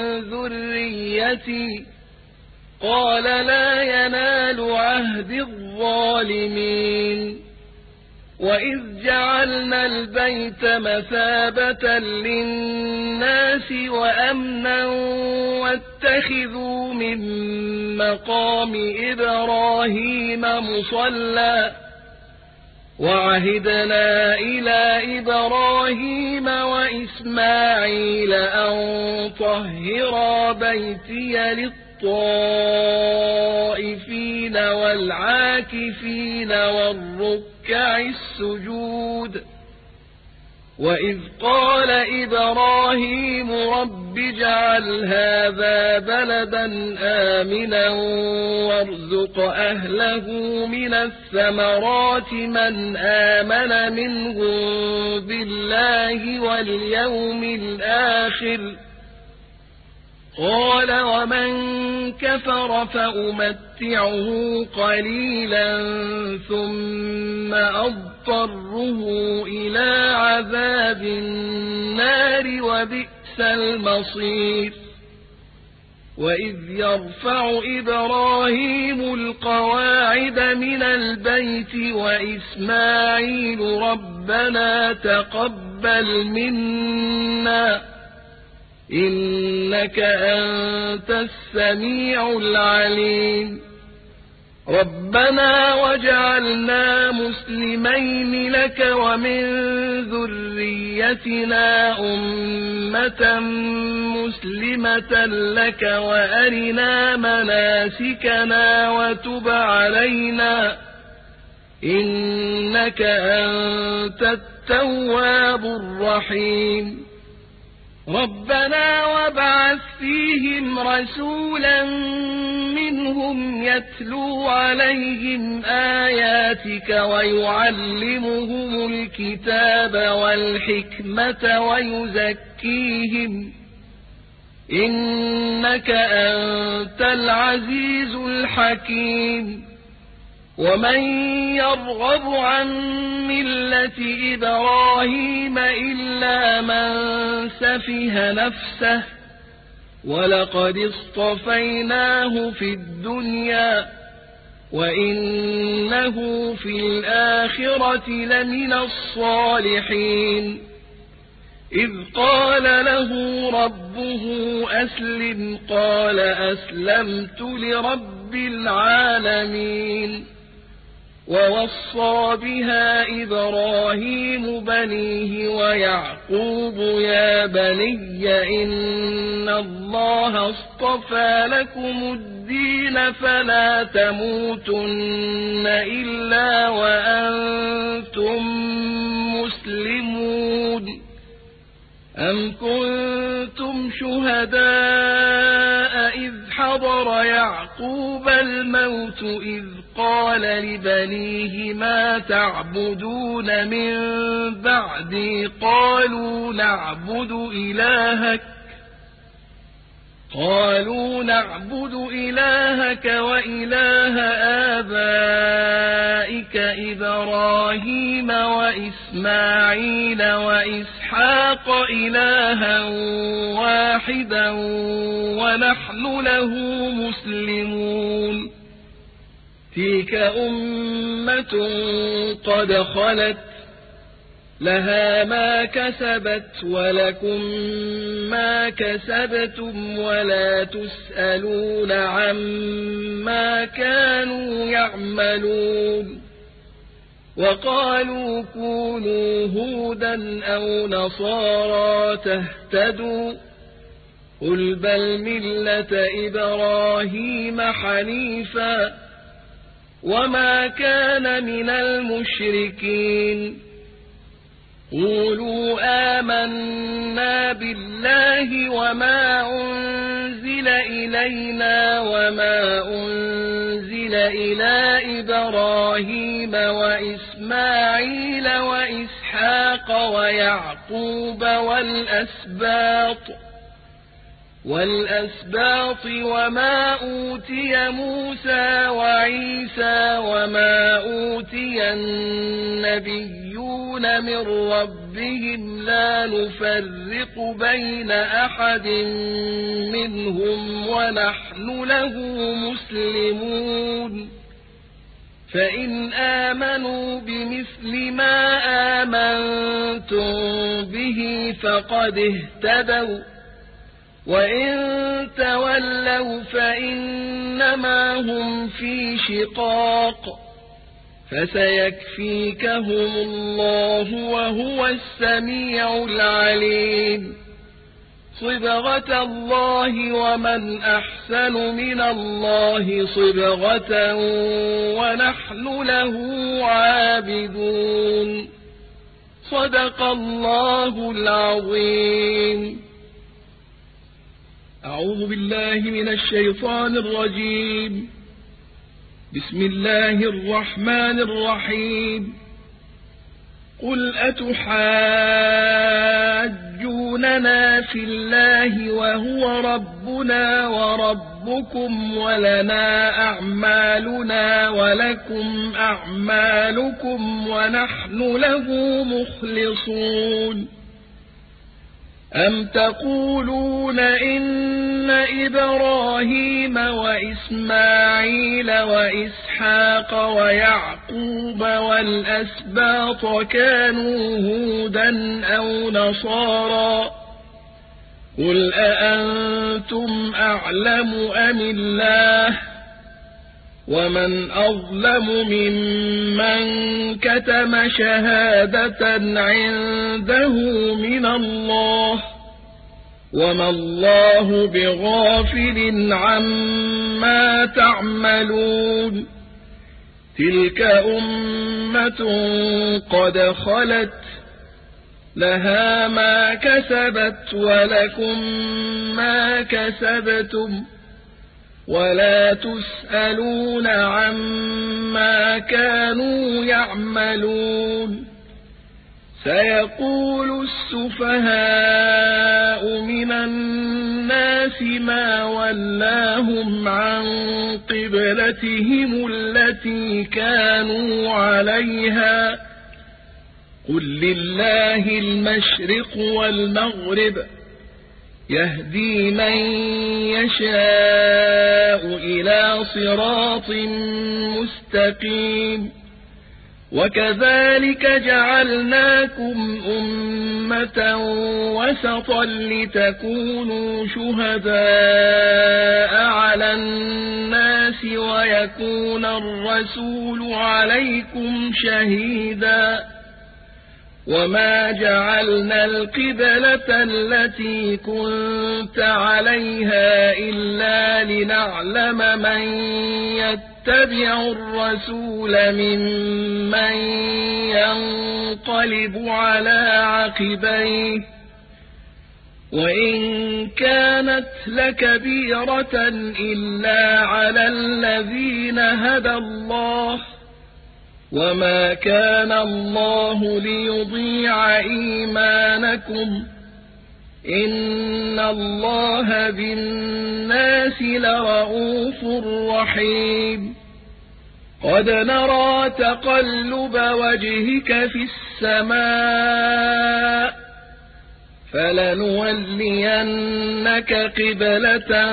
ذريتي قال لا ينال عهد الظالمين وإذ جعلنا البيت مثابة للناس وأمنا واتخذوا من مقام إبراهيم مصلى وعهدنا إلى إبراهيم وإسماعيل أن طهرا بيتي للطائفين والعاكفين والركع السجود وإذ قال إبراهيم رب اجعل هذا بلدا آمنا وارزق أهله من الثمرات من آمن منهم بالله واليوم الآخر قال ومن كفر فأمتعه قليلا ثم أضطره إلى عذاب النار وبئس المصير وإذ يرفع إبراهيم القواعد من البيت وإسماعيل ربنا تقبل منا إنك أنت السميع العليم ربنا واجعلنا مسلمين لك ومن ذريتنا أمة مسلمة لك وأرنا مناسكنا وتب علينا إنك أنت التواب الرحيم ربنا وابعث فيهم رسولا منهم يتلو عليهم آياتك ويعلمهم الكتاب والحكمة ويزكيهم إنك أنت العزيز الحكيم ومن يرغب عن ملة إبراهيم إلا من سفه نفسه ولقد اصطفيناه في الدنيا وإنه في الآخرة لمن الصالحين إذ قال له ربه أسلم قال أسلمت لرب العالمين ووصى بها إبراهيم بنيه ويعقوب يا بني إن الله اصطفى لكم الدين فلا تموتن إلا وأنتم مسلمون أم كنتم شهداء إذ حضر يعقوب الموت إذ قال لبنيه ما تعبدون من بعدي قالوا نعبد إلهك قالوا نعبد إلهك وإله آبائك إبراهيم وإسماعيل وإسحاق إلها واحدا ونحن له مسلمون تلك أمة قد خلت لها ما كسبت ولكم ما كسبتم ولا تسألون عما كانوا يعملون وقالوا كونوا هودا أو نصارى تهتدوا قل بل ملة إبراهيم حنيفا وما كان من المشركين قولوا آمنا بالله وما أنزل إلينا وما أنزل إلى إبراهيم وإسماعيل وإسحاق ويعقوب والأسباط والأسباط وما أوتي موسى وعيسى وما أوتي النبيون من ربهم لا نفرق بين أحد منهم ونحن له مسلمون فإن آمنوا بمثل ما آمنتم به فقد اهتدوا وإن تولوا فإنما هم في شقاق فسيكفيكهم الله وهو السميع العليم صبغة الله ومن أحسن من الله صبغة ونحن له عابدون صدق الله العظيم. أعوذ بالله من الشيطان الرجيم. بسم الله الرحمن الرحيم. قل أتحاجوننا في الله وهو ربنا وربكم ولنا أعمالنا ولكم أعمالكم ونحن له مخلصون أم تقولون إن إبراهيم وإسماعيل وإسحاق ويعقوب والأسباط كانوا هودا أو نصارى قل أأنتم أعلم أم الله ومن أظلم ممن كتم شهادة عنده من الله وما الله بغافل عما تعملون تلك أمة قد خلت لها ما كسبت ولكم ما كسبتم ولا تسألون عما كانوا يعملون سيقول السفهاء من الناس ما ولاهم عن قبلتهم التي كانوا عليها قل لله المشرق والمغرب يهدي من يشاء إلى صراط مستقيم وكذلك جعلناكم أمة وسطا لتكونوا شهداء على الناس ويكون الرسول عليكم شهيدا وما جعلنا القبلة التي كنت عليها إلا لنعلم من يتبع الرسول ممن ينقلب على عقبيه وإن كانت لكبيرة إلا على الذين هدى الله وما كان الله ليضيع إيمانكم إن الله بالناس لرءوف رحيم قد نرى تقلب وجهك في السماء فلنولينك قبلة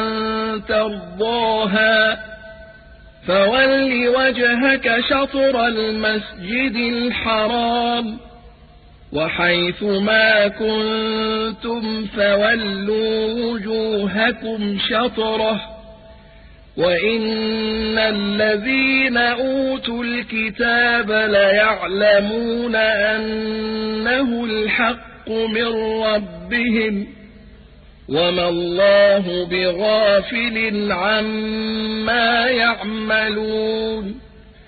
ترضاها فول وجهك شطر المسجد الحرام وحيث ما كنتم فولوا وجوهكم شطره وإن الذين أوتوا الكتاب ليعلمون أنه الحق من ربهم وما الله بغافل عما يعملون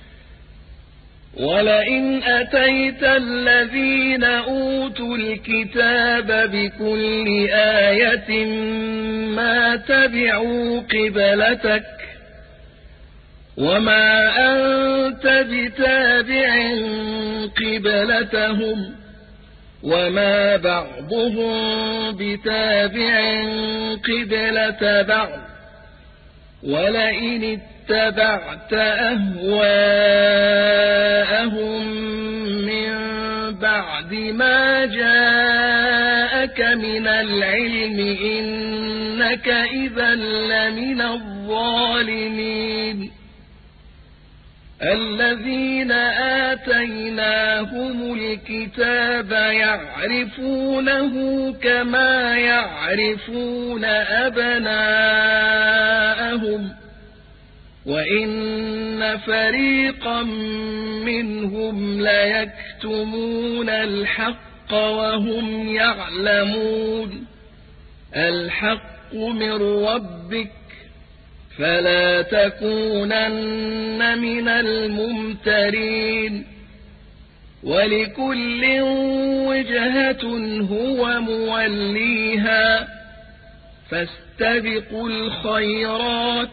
ولئن أتيت الذين أوتوا الكتاب بكل آية ما تبعوا قبلتك وما أنت بتابع قبلتهم وما بعضهم بتابع قبلة بعض ولئن اتبعت أهواءهم من بعد ما جاءك من العلم إنك إذا لمن الظالمين الذين آتيناهم الكتاب يعرفونه كما يعرفون أبناءهم وإن فريقا منهم ليكتمون الحق وهم يعلمون الحق من ربك فلا تكونن من الممترين ولكل وجهة هو موليها فاستبقوا الخيرات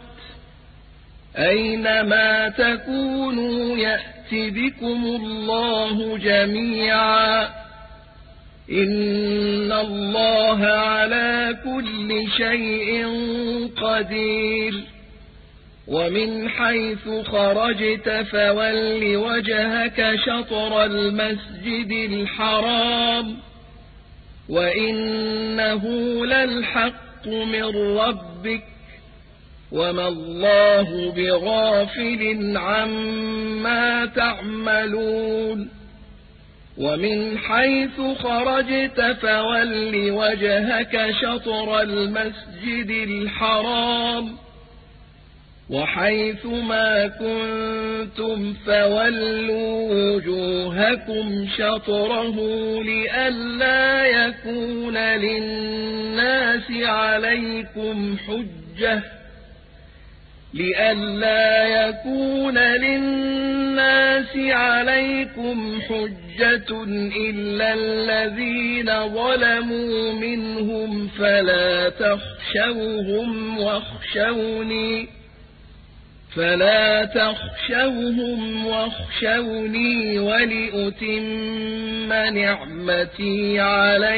أينما تكونوا يأت بكم الله جميعا إن الله على كل شيء قدير ومن حيث خرجت فول وجهك شطر المسجد الحرام وإنه للحق من ربك وما الله بغافل عما تعملون ومن حيث خرجت فول وجهك شطر المسجد الحرام وحيث ما كنتم فولوا وجوهكم شطره لئلا يكون للناس عليكم حجة لئلا يكون للناس عليكم حجة إلا الذين ظلموا منهم فلا تخشوهم واخشوني فلا تخشوهم واخشوني ولأتم نعمتي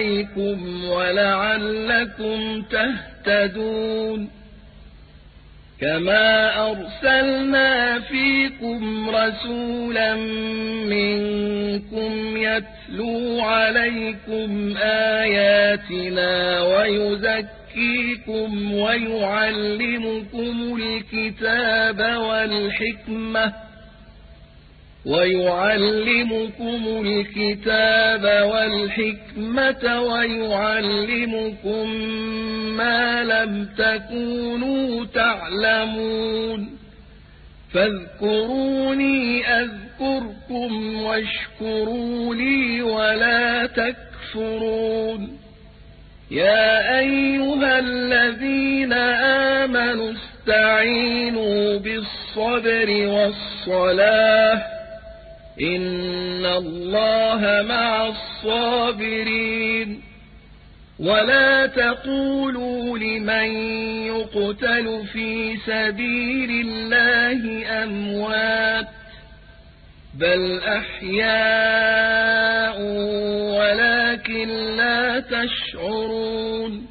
عليكم ولعلكم تهتدون كما أرسلنا فيكم رسولا منكم يتلو عليكم آياتنا ويزكيكم ويعلمكم الكتاب والحكمة ويعلمكم الكتاب والحكمة ويعلمكم ما لم تكونوا تعلمون فاذكروني أذكركم واشكروا لي ولا تكفرون يا أيها الذين آمنوا استعينوا بالصبر والصلاة إن الله مع الصابرين ولا تقولوا لمن يقتل في سبيل الله أموات بل أحياء ولكن لا تشعرون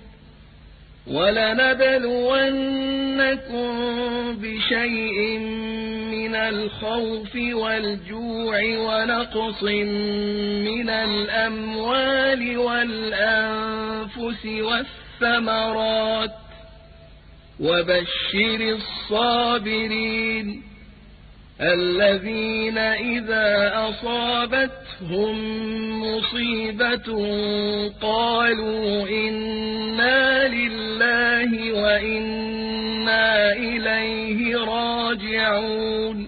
ولنبلونكم بشيء من الخوف والجوع ونقص من الأموال والأنفس والثمرات وبشر الصابرين الذين إذا أصابتهم مصيبة قالوا إنا لله وإنا إليه راجعون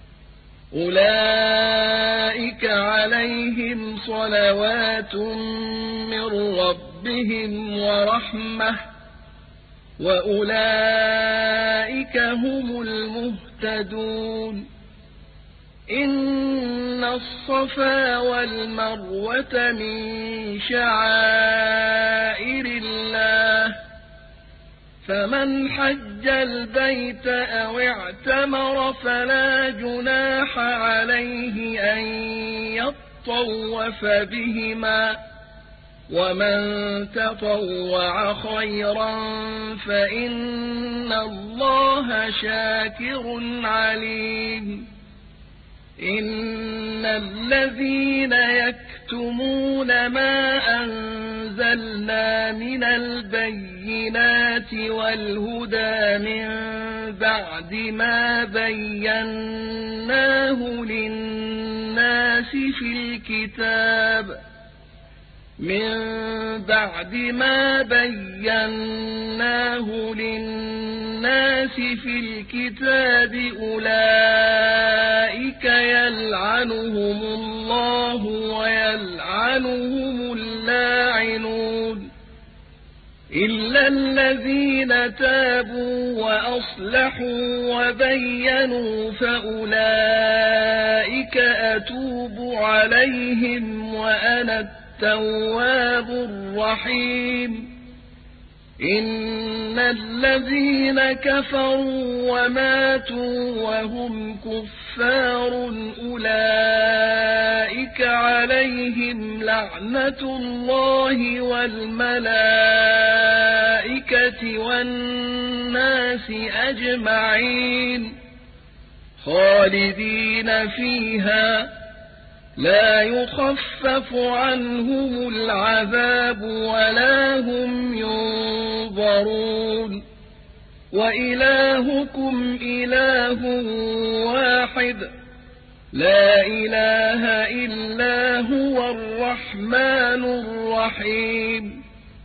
أولئك عليهم صلوات من ربهم ورحمة وأولئك هم المهتدون إن الصفا والمروة من شعائر الله فمن حج البيت أو اعتمر فلا جناح عليه أن يطوف بهما ومن تطوع خيرا فإن الله شاكر عليم إن الذين يكتمون ما أنزلنا من البينات والهدى من بعد ما بيناه للناس في الكتاب من بعد ما بيناه للناس في الكتاب أولئك يلعنهم الله ويلعنهم اللاعنون إلا الذين تابوا وأصلحوا وبينوا فأولئك أتوب عليهم وأنا التواب الرحيم إن الذين كفروا وماتوا وهم كفار أولئك عليهم لعنة الله والملائكة والناس أجمعين خالدين فيها لا يخفف عنهم العذاب ولا هم ينظرون وإلهكم إله واحد لا إله إلا هو الرحمن الرحيم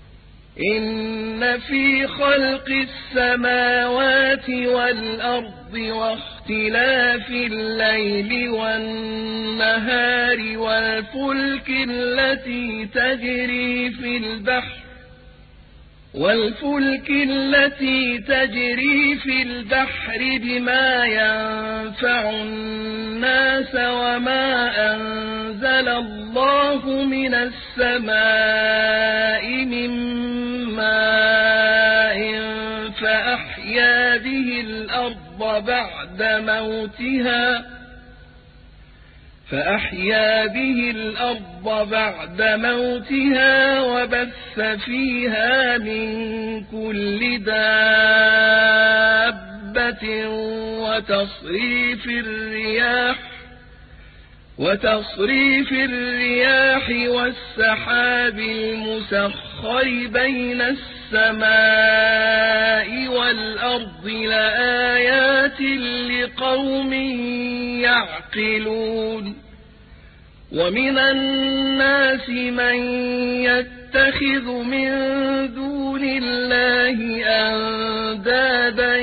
إن في خلق السماوات والأرض واختلاف الليل والنهار والفلك التي تجري في البحر والفلك التي تجري في البحر بما ينفع الناس وما أنزل الله من السماء من ماء فأحيا به الأرض بعد موتها فأحيا به الأرض بعد موتها وبث فيها من كل دابة دابة وتصريف الرياح وتصريف الرياح والسحاب المسخر بين السماء والأرض لآيات لقوم يعقلون ومن الناس من يتخذ من دون الله أندادا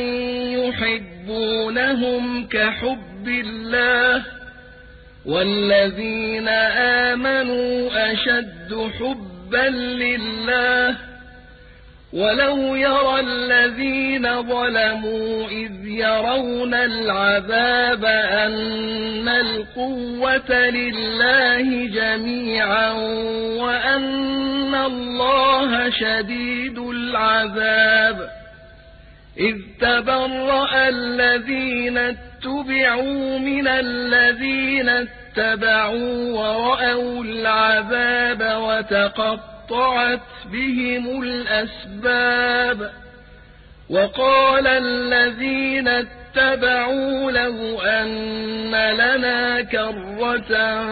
يحبونهم كحب الله والذين آمنوا أشد حبا لله ولو يرى الذين ظلموا إذ يرون العذاب أن القوة لله جميعا وأن الله شديد العذاب إذ تبرأ الذين اتبعوا من الذين اتبعوا ورأوا العذاب وتقطعت بهم الأسباب وقال الذين اتبعوا لو أن لنا كرة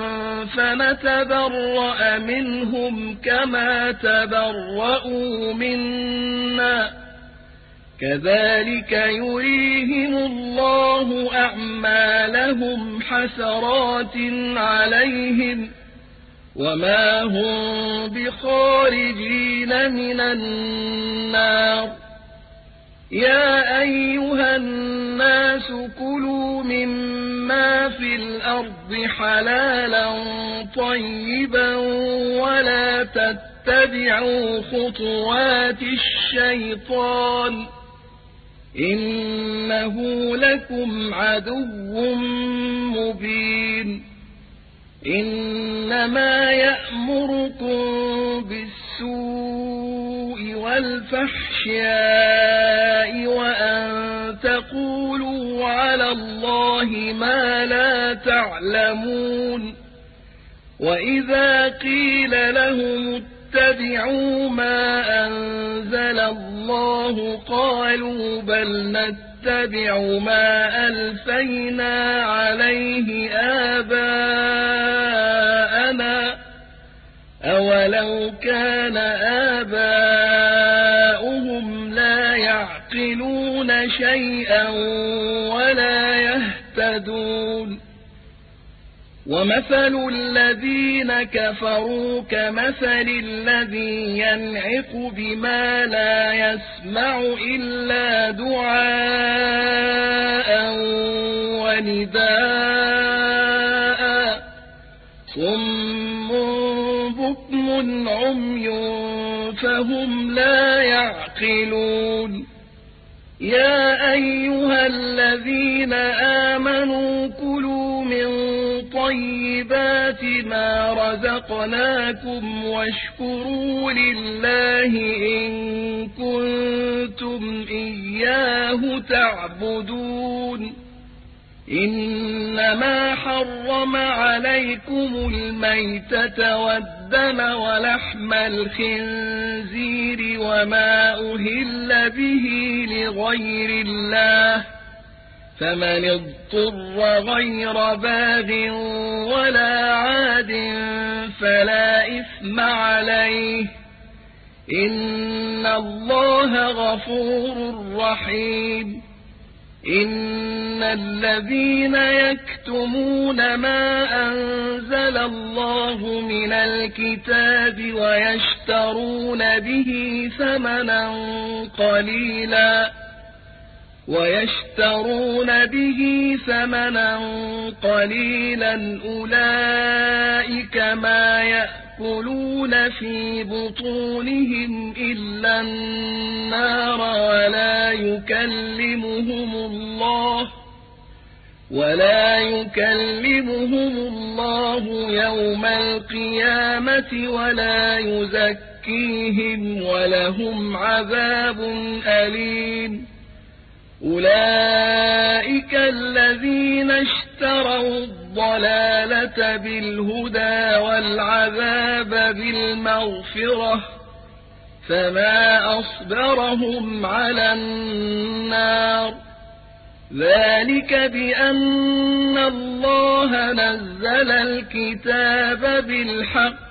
فنتبرأ منهم كما تبرأوا منا كذلك يريهم الله أعمالهم حسرات عليهم وما هم بخارجين من النار يا أيها الناس كلوا مما في الأرض حلالا طيبا ولا تتبعوا خطوات الشيطان إنه لكم عدو مبين إنما يأمركم بالسوء والفحشاء وأن تقولوا على الله ما لا تعلمون وإذا قيل لهم اتبعوا ما أنزل الله قالوا بل نتبع ما ألفينا عليه آباءنا أولو كان آباؤهم لا يعقلون شيئا ولا يهتدون ومثل الذين كفروا كمثل الذي ينعق بما لا يسمع إلا دعاء ونداء صم بكم عمي فهم لا يعقلون يا أيها الذين آمنوا كلوا من طيبات ما رزقناكم واشكروا لله إن كنتم إياه تعبدون إنما حرم عليكم الميتة والدم ولحم الخنزير وما أهل به لغير الله فمن اضطر غير باغ ولا عاد فلا إثم عليه إن الله غفور رحيم إن الذين يكتمون ما أنزل الله من الكتاب ويشترون به ثمنا قليلا ويشترون به ثمنا قليلا أولئك ما يأكلون في بطونهم إلا النار ولا يكلمهم الله ولا يكلمهم الله يوم القيامة ولا يزكيهم ولهم عذاب أليم أولئك الذين اشتروا الضلالة بالهدى والعذاب بالمغفرة فما أصبرهم على النار ذلك بأن الله نزل الكتاب بالحق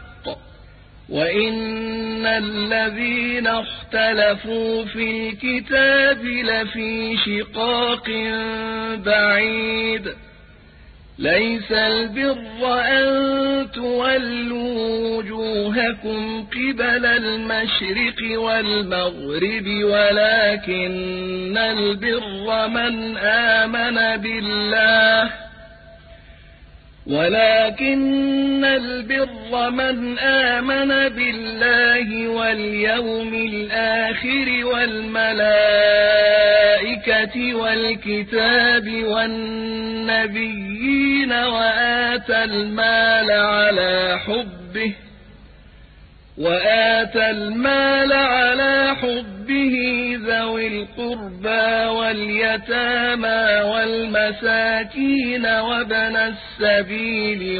وإن الذين اختلفوا في الكتاب لفي شقاق بعيد ليس البر أن تولوا وجوهكم قبل المشرق والمغرب ولكن البر من آمن بالله ولكن البر من آمن بالله واليوم الآخر والملائكة والكتاب والنبيين وآتى المال على حبه وآتى المال على حبه ذوي القربى واليتامى والمساكين وابن السبيل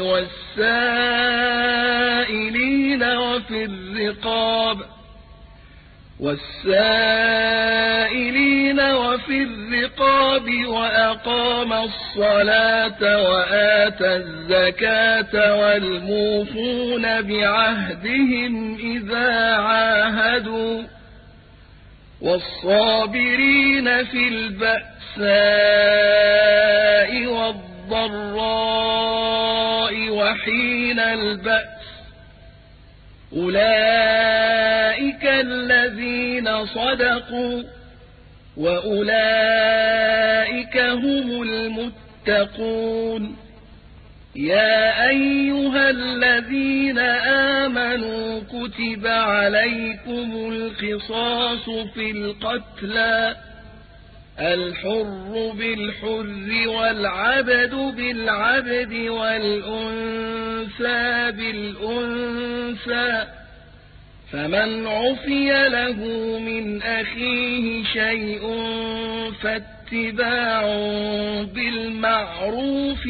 والسائلين وفي الرقاب والسائلين وفي الرقاب وأقام الصلاة وآتى الزكاة والموفون بعهدهم إذا عاهدوا والصابرين في البأساء والضراء وحين البأس أولئك الذين صدقوا وأولئك هم المتقون يا أيها الذين آمنوا كتب عليكم القصاص في القتلى الحر بالحر والعبد بالعبد والأنثى بالأنثى فمن عفي له من أخيه شيء فاتباع بالمعروف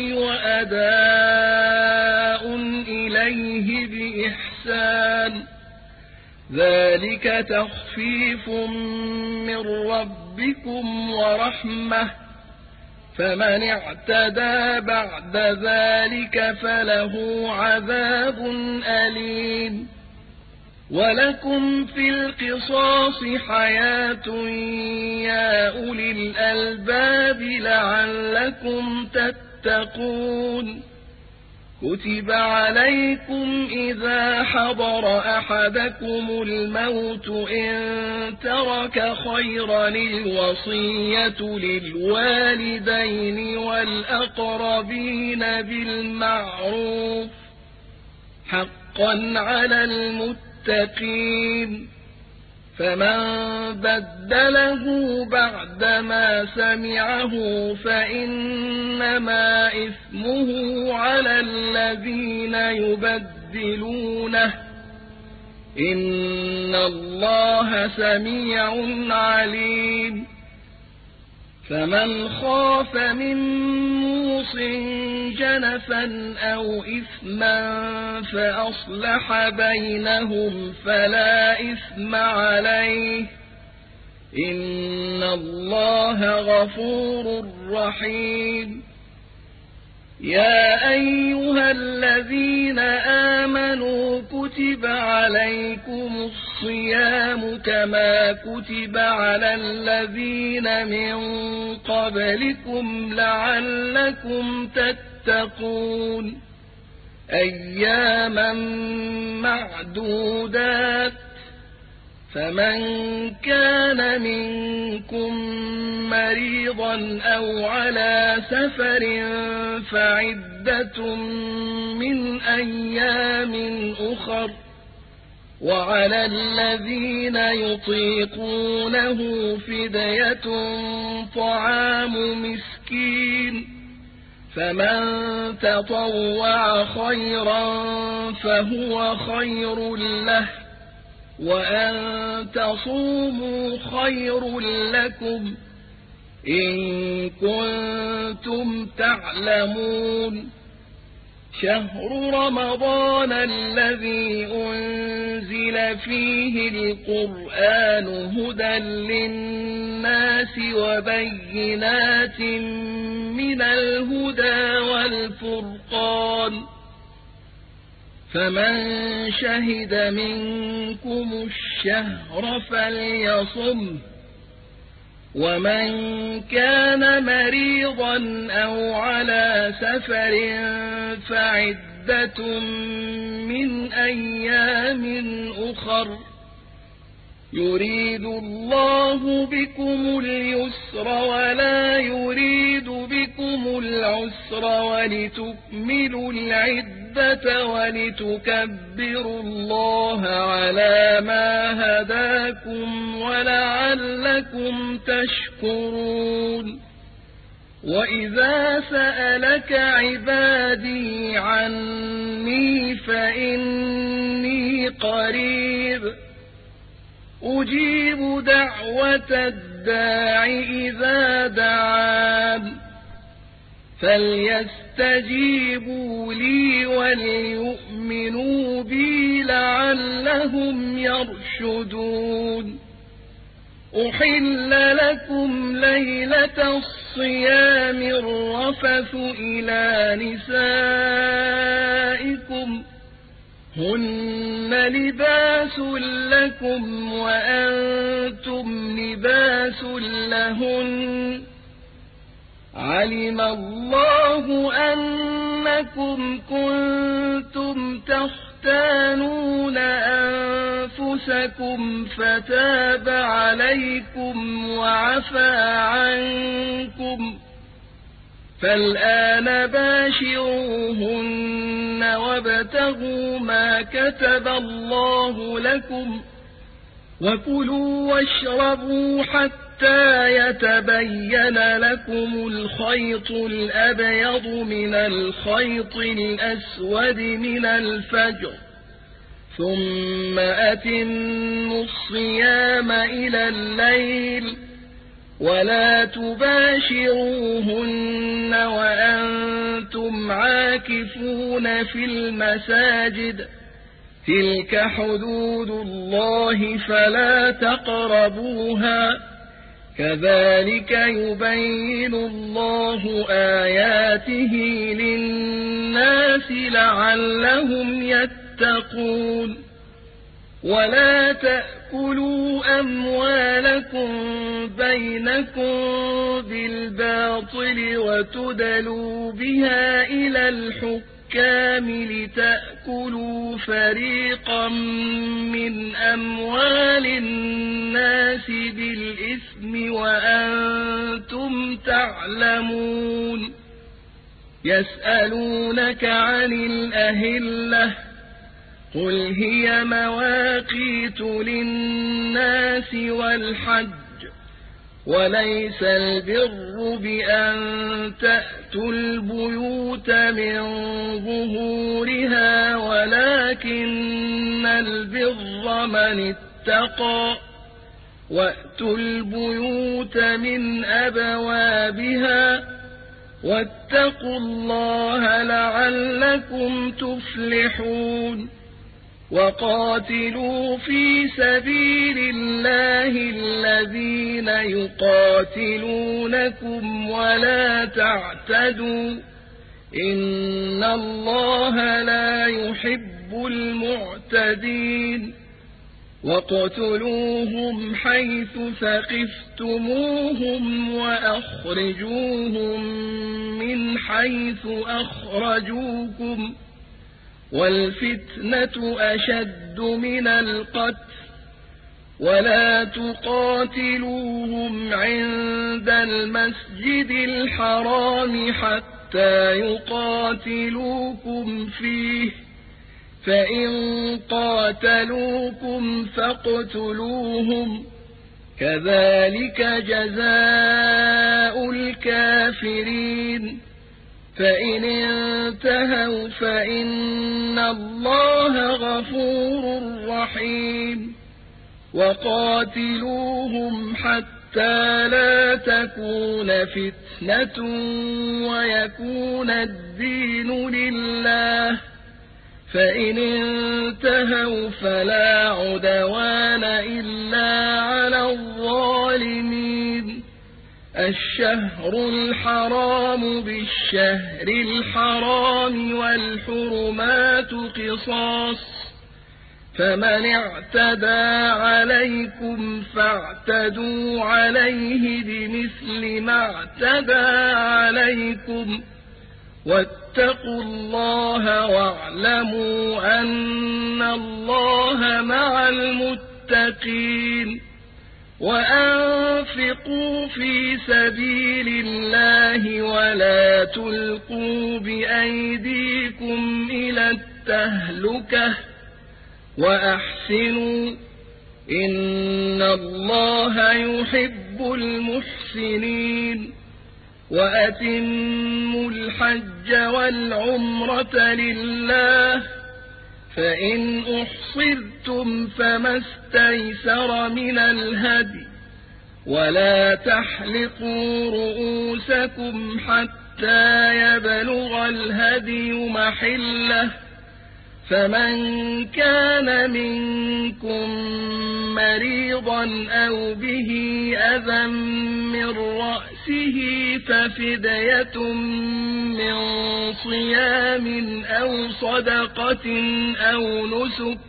وأداء إليه بإحسان ذلك تخفيف من ربكم ورحمة فمن اعتدى بعد ذلك فله عذاب أليم ولكم في القصاص حياة يا أولي الألباب لعلكم تتقون كتب عليكم إذا حضر أحدكم الموت إن ترك خيرا الوصية للوالدين والأقربين بالمعروف حقا على المتقين فمن بدله بعدما سمعه فإنما إثمه على الذين يبدلونه إن الله سميع عليم فمن خاف من موص جنفا أو إثما فأصلح بينهم فلا إثم عليه إن الله غفور رحيم يا أيها الذين آمنوا كتب عليكم الصيام كما كتب على الذين من قبلكم لعلكم تتقون أياما معدودات فمن كان منكم مريضا أو على سفر فعدة من أيام أخر وعلى الذين يطيقونه فدية طعام مسكين فمن تطوع خيرا فهو خير له وأن تصوموا خير لكم إن كنتم تعلمون شهر رمضان الذي أنزل فيه القرآن هدى للناس وبينات من الهدى والفرقان فمن شهد منكم الشهر فليصمه ومن كان مريضا أو على سفر فعدة من أيام أخر يريد الله بكم اليسر ولا يريد بكم العسر ولتكملوا العدة ولتكبروا الله على ما هداكم ولعلكم تشكرون وإذا سألك عبادي عني فإني قريب أجيب دعوة الداع إذا دعان فليستجيبوا لي وليؤمنوا بي لعلهم يرشدون أحل لكم ليلة الصيام الرفث إلى نسائكم هن لباس لكم وأنتم لباس لهن علم الله أنكم كنتم تختانون أنفسكم فتاب عليكم وعفى عنكم فالآن باشروهن وابتغوا ما كتب الله لكم وكلوا واشربوا حتى يتبين لكم الخيط الأبيض من الخيط الأسود من الفجر ثم أتموا الصيام إلى الليل ولا تباشروهن وأنتم عاكفون في المساجد تلك حدود الله فلا تقربوها كذلك يبين الله آياته للناس لعلهم يتقون ولا تأكلوا أموالكم بينكم بالباطل وتدلوا بها إلى الحكام لتأكلوا فريقا من أموال الناس بالإثم وأنتم تعلمون يسألونك عن الأهلة قل هي مواقيت للناس والحج وليس البر بأن تأتوا البيوت من ظهورها ولكن البر من اتقى وأتوا البيوت من أبوابها واتقوا الله لعلكم تفلحون وقاتلوا في سبيل الله الذين يقاتلونكم ولا تعتدوا إن الله لا يحب المعتدين وقتلوهم حيث ثقفتموهم وأخرجوهم من حيث أخرجوكم والفتنة أشد من القتل ولا تقاتلوهم عند المسجد الحرام حتى يقاتلوكم فيه فإن قاتلوكم فاقتلوهم كذلك جزاء الكافرين فإن انتهوا فإن الله غفور رحيم وقاتلوهم حتى حتى لا تكون فتنة ويكون الدين لله، فإن انتهوا فلا عدوان إلا على الظالمين. الشهر الحرام بالشهر الحرام والحرمات قصاص، فمن اعتدى عليكم فاعتدوا عليه بمثل ما اعتدى عليكم، واتقوا الله واعلموا أن الله مع المتقين. وأنفقوا في سبيل الله ولا تلقوا بأيديكم إلى التهلكة، وأحسنوا إن الله يحب المحسنين. وأتموا الحج والعمرة لله، فإن أحصرتم فما استيسر من الهدي، ولا تحلقوا رؤوسكم حتى يبلغ الهدي محله، فمن كان منكم مريضا أو به أذى من رأسه ففدية من صيام أو صدقة أو نسك،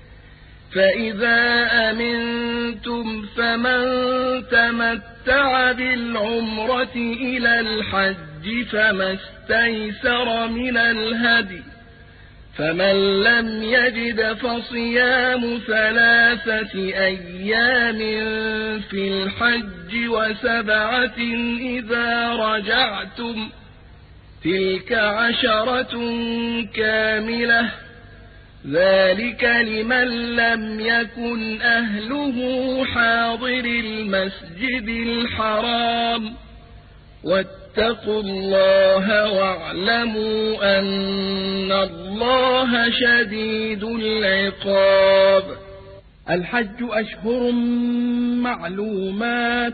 فإذا أمنتم فمن تمتع بالعمرة إلى الحج فما استيسر من الهدي، فمن لم يجد فصيام ثلاثة أيام في الحج وسبعة إذا رجعتم، تلك عشرة كاملة، ذلك لمن لم يكن أهله حاضر المسجد الحرام. واتقوا الله واعلموا أن الله شديد العقاب. الحج أشهر معلومات،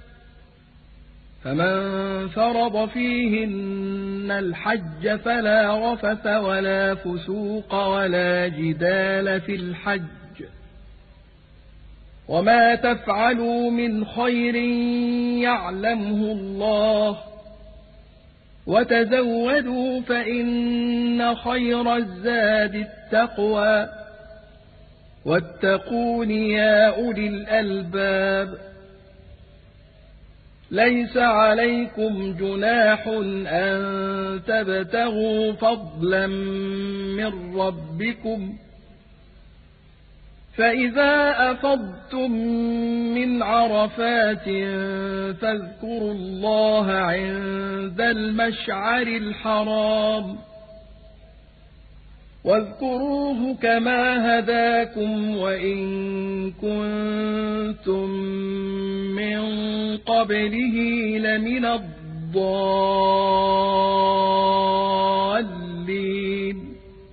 فمن فرض فيهن الحج فلا رفث ولا فسوق ولا جدال في الحج، وما تفعلوا من خير يعلمه الله، وتزودوا فإن خير الزاد التقوى، واتقون يا أولي الألباب. ليس عليكم جناح أن تبتغوا فضلا من ربكم، فإذا أفضتم من عرفات فاذكروا الله عند المشعر الحرام، واذكروه كما هداكم وإن كنتم من قبله لمن الضالين.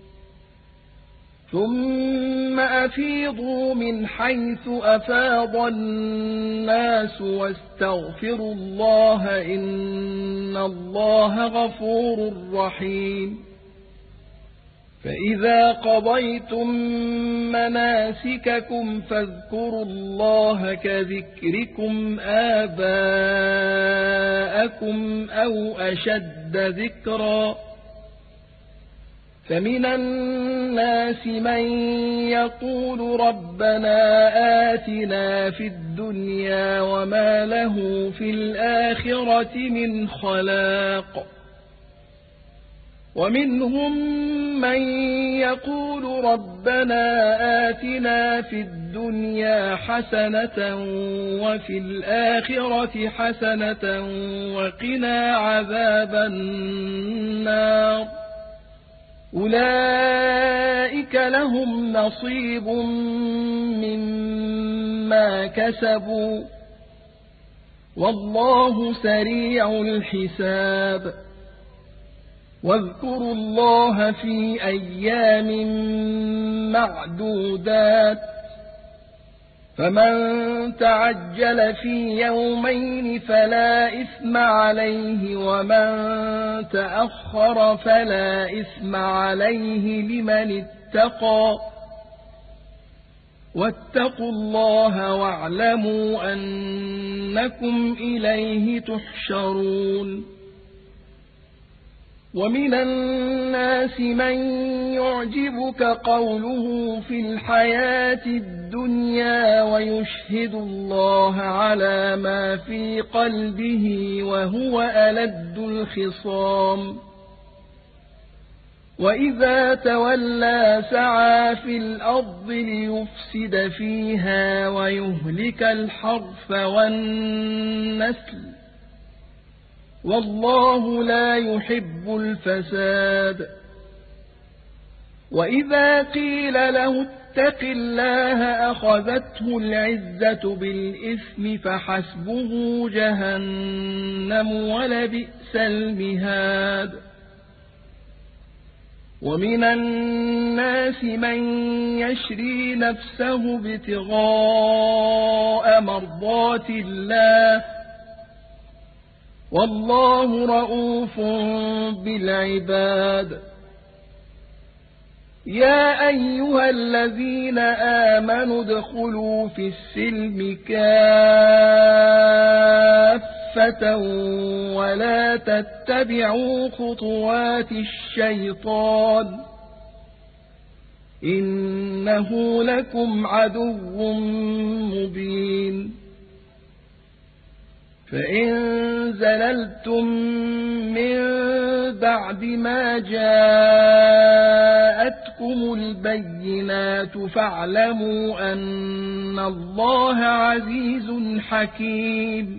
ثم أفيضوا من حيث أفاض الناس واستغفروا الله إن الله غفور رحيم. فإذا قضيتم مناسككم فاذكروا الله كذكركم آباءكم أو أشد ذكرا، فمن الناس من يقول ربنا آتنا في الدنيا وما له في الآخرة من خلاق، ومنهم من يقول ربنا آتنا في الدنيا حسنة وفي الآخرة حسنة وقنا عذاب النار. أولئك لهم نصيب مما كسبوا والله سريع الحساب. واذكروا الله في أيام معدودات، فمن تعجل في يومين فلا إثم عليه ومن تأخر فلا إثم عليه لمن اتقى واتقوا الله واعلموا أنكم إليه تحشرون ومن الناس من يعجبك قوله في الحياة الدنيا ويشهد الله على ما في قلبه وهو ألد الخصام وإذا تولى سعى في الأرض ليفسد فيها ويهلك الحرث والنسل والله لا يحب الفساد وإذا قيل له اتق الله أخذته العزة بالإثم فحسبه جهنم ولبئس المهاد ومن الناس من يشري نفسه ابتغاء مرضات الله والله رؤوف بالعباد يا أيها الذين آمنوا ادخلوا في السلم كافة ولا تتبعوا خطوات الشيطان إنه لكم عدو مبين فإن زللتم من بعد ما جاءتكم البينات فاعلموا أن الله عزيز حكيم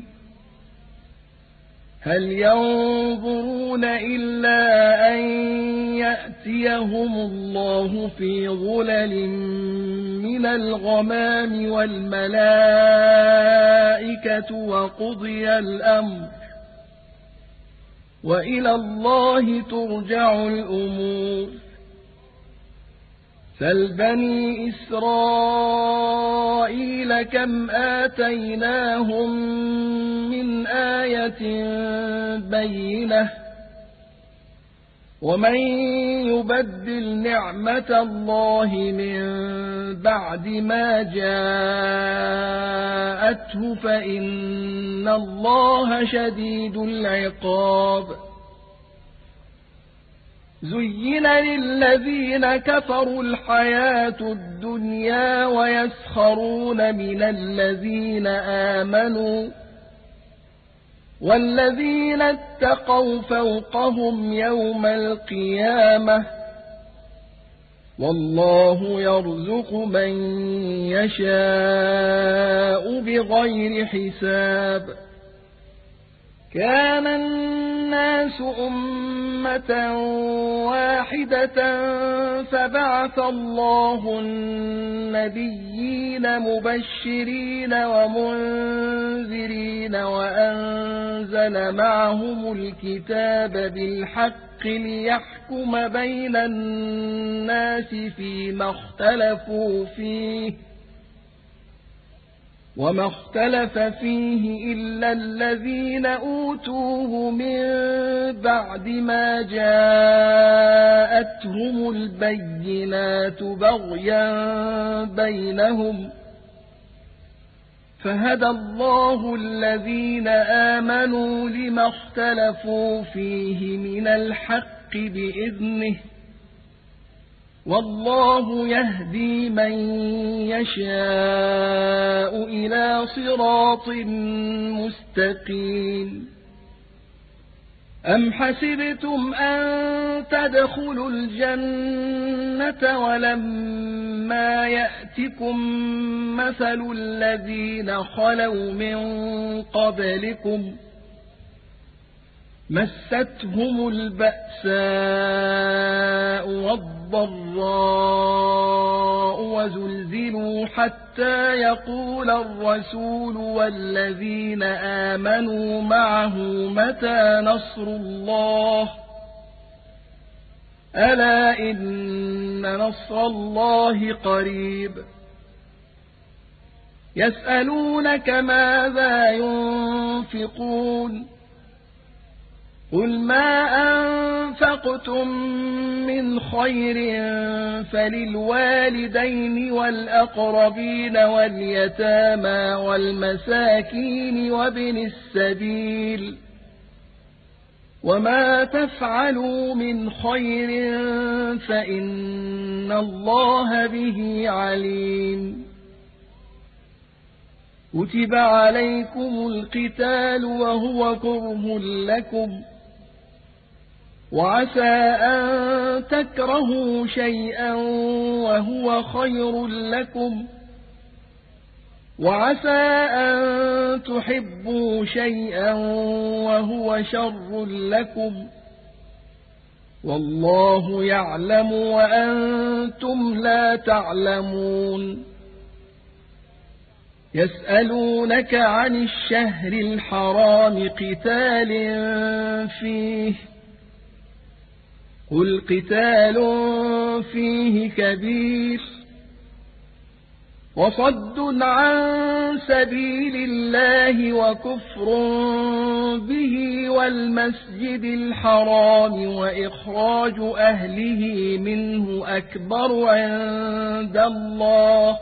هل ينظرون إلا أن يأتيهم الله في ظلل من الغمام والملائكة وقضي الأمر وإلى الله ترجع الأمور سل بني إسرائيل كم آتيناهم من آية بينة ومن يبدل نعمة الله من بعد ما جاءته فإن الله شديد العقاب زين للذين كفروا الحياة الدنيا ويسخرون من الذين آمنوا والذين اتقوا فوقهم يوم القيامة والله يرزق من يشاء بغير حساب كان الناس أمة واحدة فبعث الله النبيين مبشرين ومنذرين وأنزل معهم الكتاب بالحق ليحكم بين الناس فيما اختلفوا فيه وما اختلف فيه إلا الذين أوتوه من بعد ما جاءتهم البينات بغيا بينهم فهدى الله الذين آمنوا لما اختلفوا فيه من الحق بإذنه والله يهدي من يشاء إلى صراط مستقيم أم حسبتم أن تدخلوا الجنة ولما يأتكم مثل الذين خلوا من قبلكم مستهم البأساء والضراء وزلزلوا حتى يقول الرسول والذين آمنوا معه متى نصر الله ألا إن نصر الله قريب يسألونك ماذا ينفقون قل ما أنفقتم من خير فللوالدين والأقربين واليتامى والمساكين وابن السبيل وما تفعلوا من خير فإن الله به عليم كتب عليكم القتال وهو كره لكم وعسى أن تكرهوا شيئا وهو خير لكم وعسى أن تحبوا شيئا وهو شر لكم والله يعلم وأنتم لا تعلمون يسألونك عن الشهر الحرام قتال فيه قل قتال فيه كبير وصد عن سبيل الله وكفر به والمسجد الحرام وإخراج أهله منه أكبر عند الله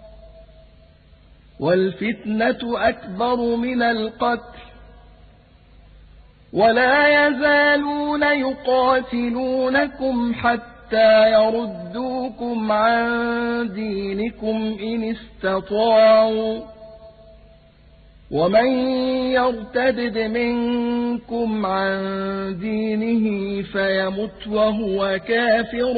والفتنة أكبر من القتل ولا يزالون يقاتلونكم حتى يردوكم عن دينكم إن استطاعوا ومن يرتد منكم عن دينه فيمت وهو كافر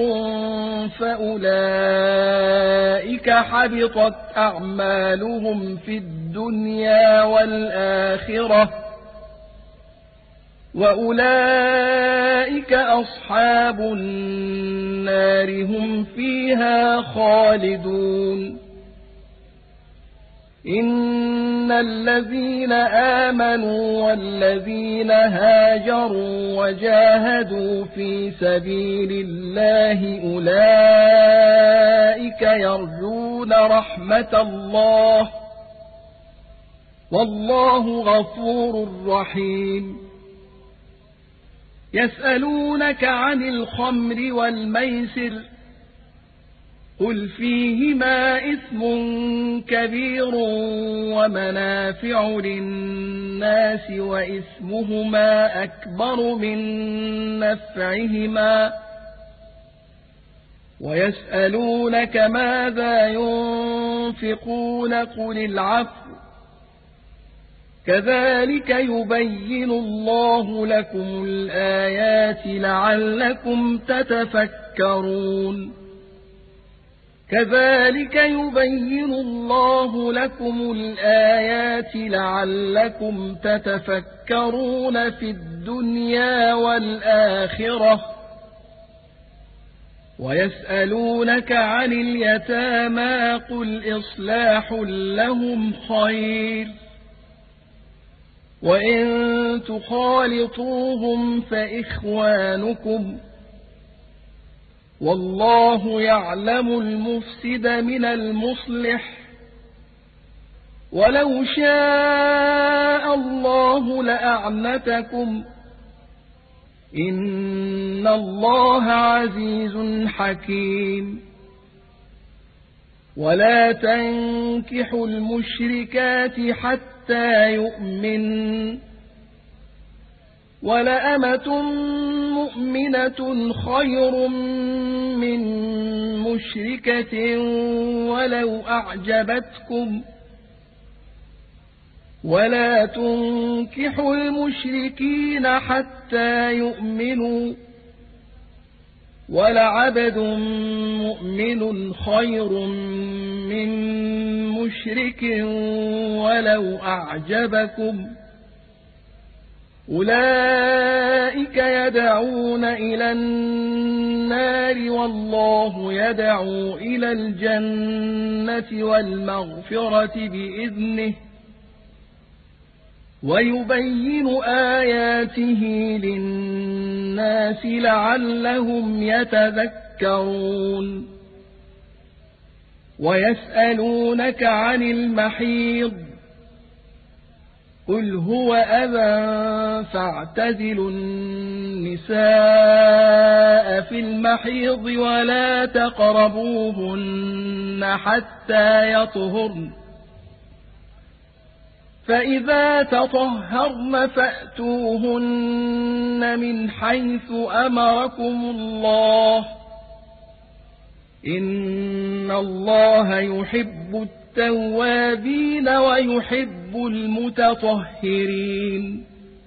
فأولئك حبطت أعمالهم في الدنيا والآخرة وأولئك أصحاب النار هم فيها خالدون إن الذين آمنوا والذين هاجروا وجاهدوا في سبيل الله أولئك يرجون رحمة الله والله غفور رحيم يسألونك عن الخمر والميسر قل فيهما إثم كبير ومنافع للناس وإثمهما أكبر من نفعهما ويسألونك ماذا ينفقون قل العفو كذلك يبين الله لكم الآيات لعلكم تتفكرون كذلك يبين الله لكم الآيات لعلكم تتفكرون في الدنيا والآخرة ويسألونك عن اليتامى قل إصلاح لهم خير وإن تخالطوهم فإخوانكم والله يعلم المفسد من المصلح ولو شاء الله لأعنتكم إن الله عزيز حكيم ولا تنكحوا المشركات حتى يؤمن ولأمة مؤمنة خير من مشركة ولو أعجبتكم ولا تنكحوا المشركين حتى يؤمنوا ولعبد مؤمن خير من مشرك ولو أعجبكم أولئك يدعون إلى النار والله يدعو إلى الجنة والمغفرة بإذنه ويبين آياته للناس لعلهم يتذكرون ويسألونك عن المحيض قل هو أذى فاعتزلوا النساء في المحيض ولا تقربوهن حتى يطهرن فإذا تطهرن فأتوهن من حيث أمركم الله إن الله يحب التوابين ويحب المتطهرين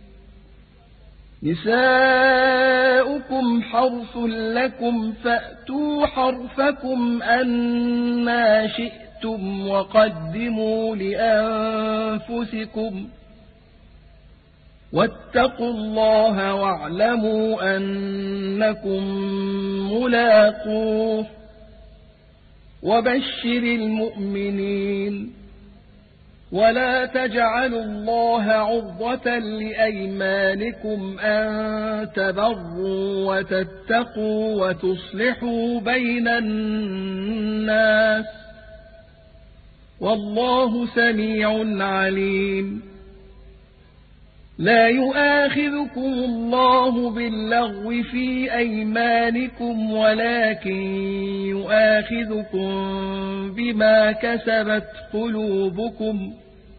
نساؤكم حرث لكم فأتوا حرثكم أنى شئتم وقدموا لأنفسكم واتقوا الله واعلموا أنكم ملاقوه وبشر المؤمنين ولا تجعلوا الله عرضة لأيمانكم أن تبروا وتتقوا وتصلحوا بين الناس والله سميع عليم لا يؤاخذكم الله باللغو في أيمانكم ولكن يؤاخذكم بما كسبت قلوبكم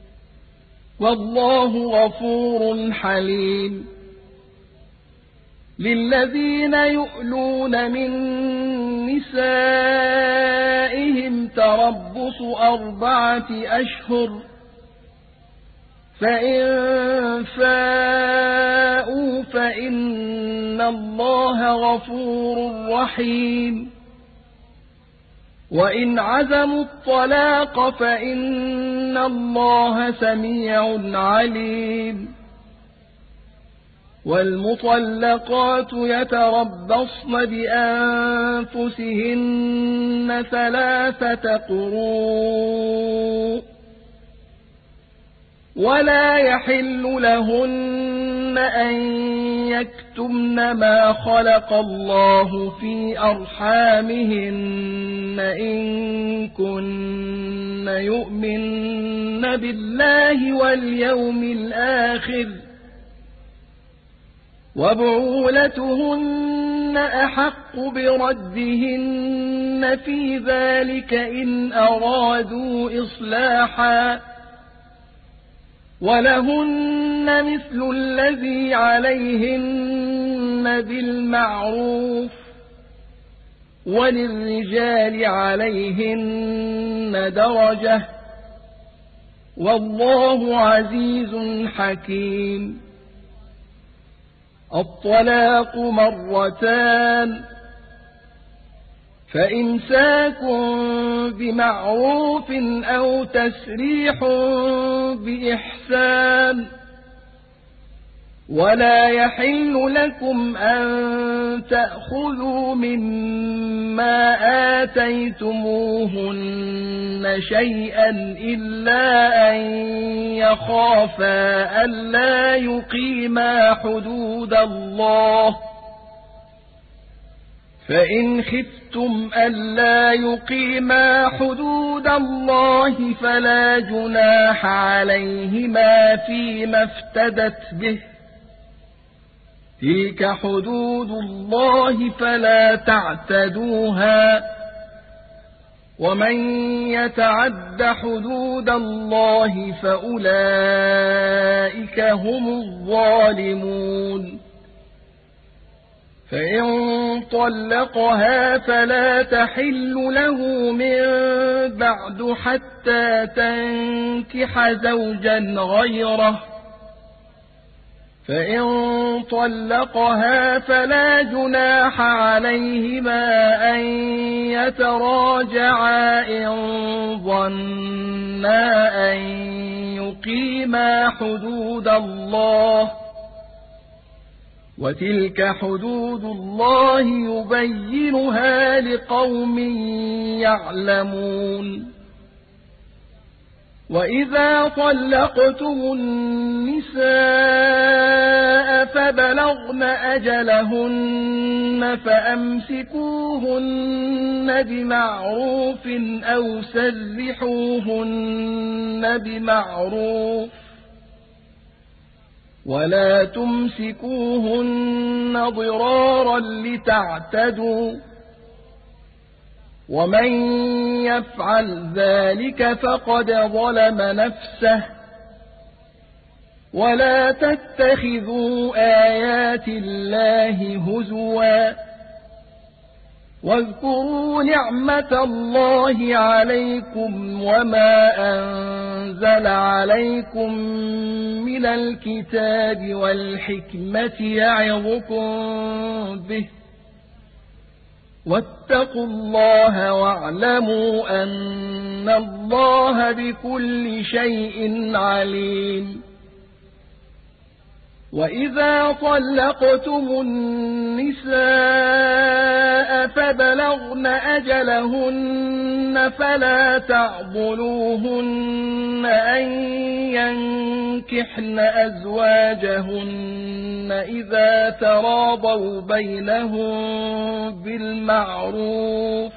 والله غفور حليم للذين يؤلون من نسائهم تربص أربعة أشهر فإن فاءوا فإن الله غفور رحيم وإن عزموا الطلاق فإن الله سميع عليم والمطلقات يتربصن بأنفسهن ثلاثة قروء ولا يحل لهن أن يكتمن ما خلق الله في أرحامهن إن كن يؤمن بالله واليوم الآخر وبعولتهن أحق بردهن في ذلك إن أرادوا إصلاحا ولهن مثل الذي عليهن بالمعروف وللرجال عليهن درجة والله عزيز حكيم الطلاق مرتان فإمساك بمعروف أو تسريح بإحسان ولا يحل لكم أن تأخذوا مما آتيتموهن شيئا إلا أن يخافا ألا يقيما حدود الله فإن خفتم ألا يقيما حدود الله فلا جناح عليهما فيما افتدت به تلك حدود الله فلا تعتدوها ومن يتعد حدود الله فأولئك هم الظالمون فإن طلقها فلا تحل له من بعد حتى تنكح زوجا غيره فإن طلقها فلا جناح عليهما أن يتراجعا إن ظنا أن يقيما حدود الله وتلك حدود الله يبينها لقوم يعلمون وإذا طلقتم النساء فبلغن أجلهن فأمسكوهن بمعروف أو سرحوهن بمعروف ولا تمسكوهن ضرارا لتعتدوا ومن يفعل ذلك فقد ظلم نفسه ولا تتخذوا آيات الله هزوا واذكروا نعمة الله عليكم وما أنزل عليكم من الكتاب والحكمة يعظكم به واتقوا الله واعلموا أن الله بكل شيء عليم. وإذا طلقتم النساء فبلغن أجلهن فلا تعضلوهن أن ينكحن أزواجهن إذا تراضوا بينهم بالمعروف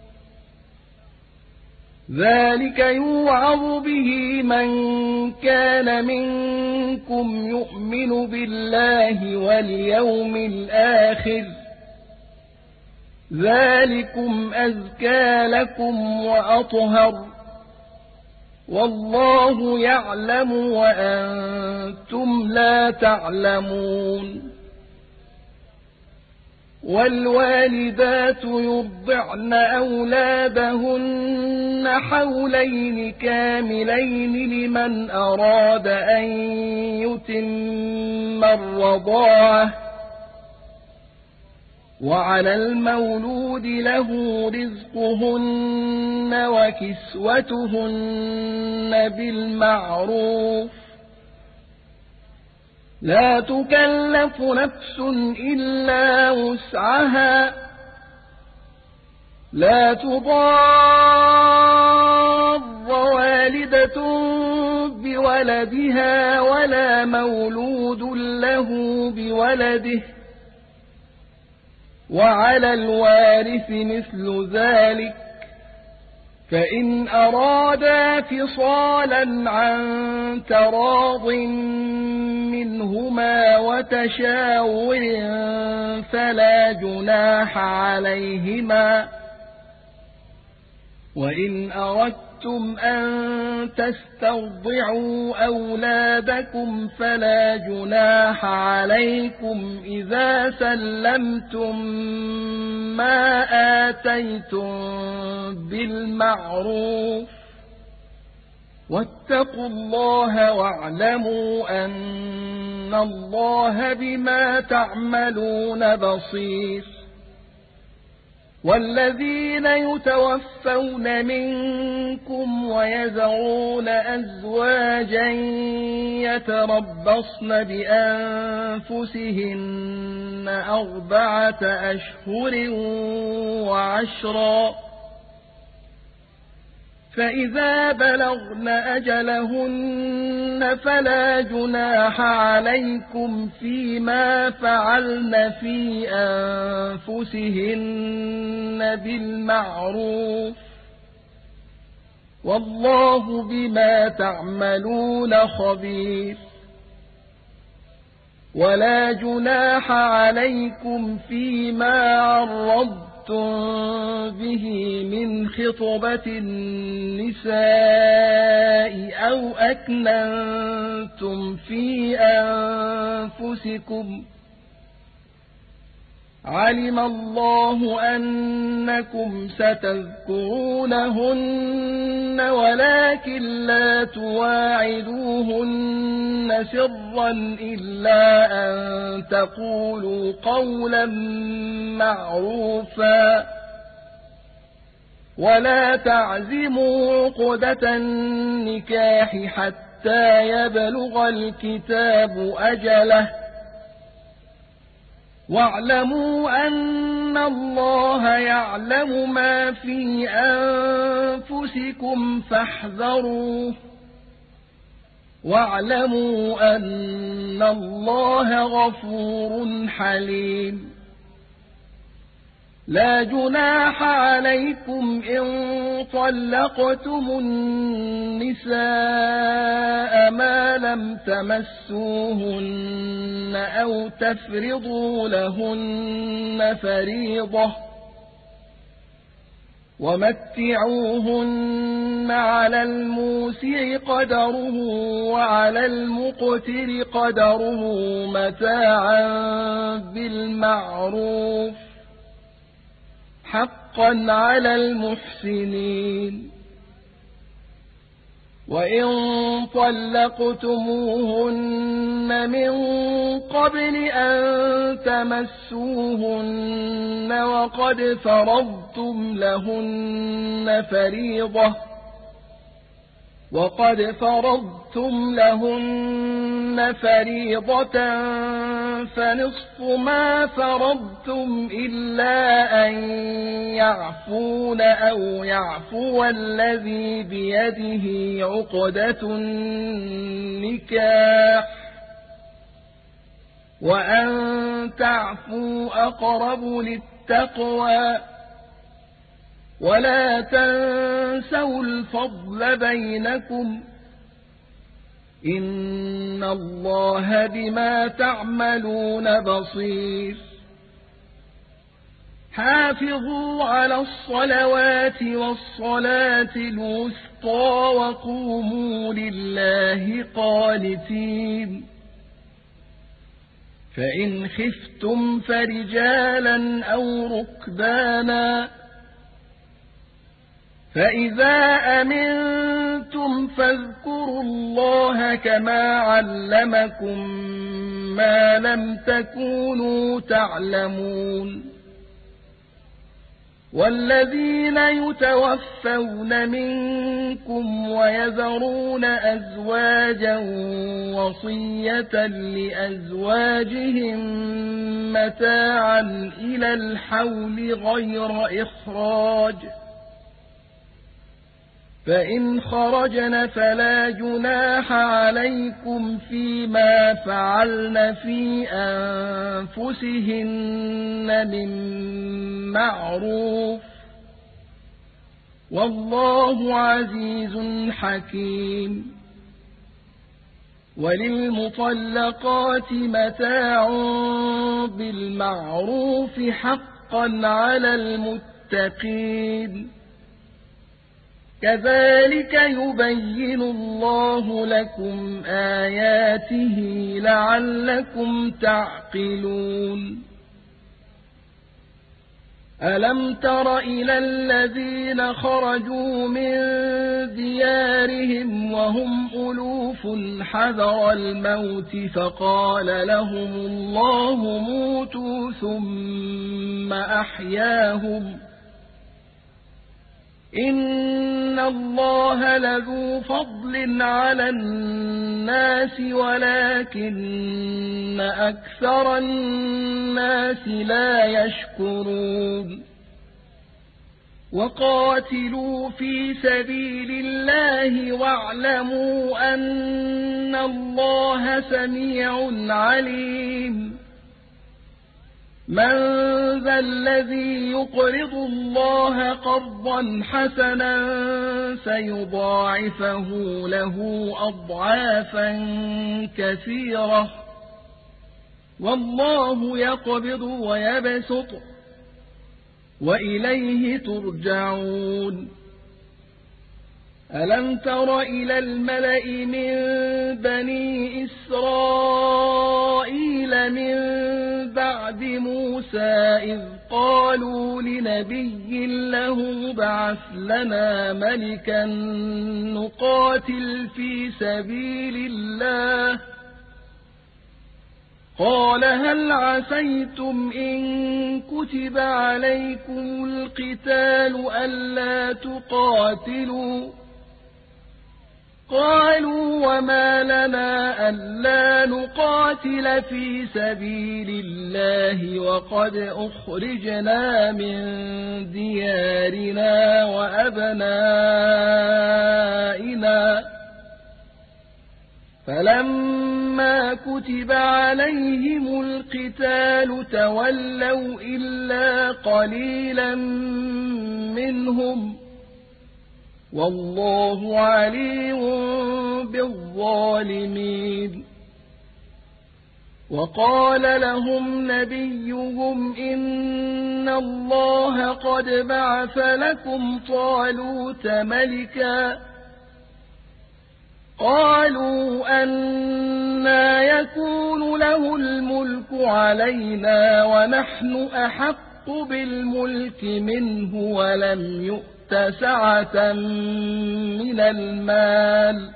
ذلك يوعظ به من كان منكم يؤمن بالله واليوم الآخر ذلكم أزكى لكم وأطهر والله يعلم وأنتم لا تعلمون. والوالدات يرضعن أولادهن حولين كاملين لمن أراد أن يتم الرضاعة وعلى المولود له رزقهن وكسوتهن بالمعروف لا تكلف نفس إلا وسعها لا تضار والدة بولدها ولا مولود له بولده وعلى الوارث مثل ذلك فإن أرادا فصالا عن تراض منهما وتشاور فلا جناح عليهما وإن أردتم أن تسترضعوا أولادكم فلا جناح عليكم إذا سلمتم ما آتيتم بالمعروف واتقوا الله واعلموا أن الله بما تعملون بصير. والذين يتوفون منكم ويذرون أزواجا يتربصن بأنفسهن أربعة أشهر وعشرا فإذا بلغن أجلهن فلا جناح عليكم فيما فعلن في أنفسهن بالمعروف والله بما تعملون خبير. ولا جناح عليكم فيما عرضتم به من خطبة النساء أو أكننتم في أنفسكم علم الله أنكم ستذكرونهن ولكن لا تواعدوهن سرا إلا أن تقولوا قولا معروفا ولا تعزموا عقدة النكاح حتى يبلغ الكتاب أجله واعلموا أن الله يعلم ما في أنفسكم فاحذروه واعلموا أن الله غفور حليم. لا جناح عليكم إن طلقتم النساء ما لم تمسوهن أو تفرضوا لهن فريضة، ومتعوهن على الموسع قدره وعلى المقتر قدره متاعا بالمعروف حقا على المحسنين. وإن طلقتموهن من قبل أن تمسوهن وقد فرضتم لهن فريضة وقد فرضتم لهن فريضة فنصف ما فرضتم إلا أن يعفون أو يعفو الذي بيده عقدة النكاح، وأن تعفوا أقرب للتقوى. ولا تنسوا الفضل بينكم إن الله بما تعملون بصير. حافظوا على الصلوات والصلاة الوسطى وقوموا لله قانتين. فإن خفتم فرجالا أو ركبانا، فإذا أمنتم فاذكروا الله كما علمكم ما لم تكونوا تعلمون. والذين يتوفون منكم ويذرون أزواجا وصية لأزواجهم متاعا إلى الحول غير إخراج، فإن خرجن فلا جناح عليكم فيما فعلن في أنفسهن من معروف، والله عزيز حكيم. وللمطلقات متاع بالمعروف حقا على المتقين. كذلك يبين الله لكم آياته لعلكم تعقلون. ألم تر إلى الذين خرجوا من ديارهم وهم ألوف حذر الموت فقال لهم الله موتوا ثم أحياهم إن الله لذو فضل على الناس ولكن أكثر الناس لا يشكرون. وقاتلوا في سبيل الله واعلموا أن الله سميع عليم. من ذا الذي يقرض الله قرضا حسنا سيضاعفه له أضعافا كثيرة والله يقبض ويبسط وإليه ترجعون. ألم تر إلى الملأ من بني إسرائيل من بعد موسى إذ قالوا لنبي له ابعث لنا ملكا نقاتل في سبيل الله قال هل عسيتم إن كتب عليكم القتال ألا تقاتلوا قالوا وما لنا ألا نقاتل في سبيل الله وقد أخرجنا من ديارنا وأبنائنا فلما كتب عليهم القتال تولوا إلا قليلا منهم والله عليم بالظالمين وقال لهم نبيهم إن الله قد بعث لكم طالوت ملكا قالوا أنى يكون له الملك علينا ونحن أحق بالملك منه ولم يؤت سعة من المال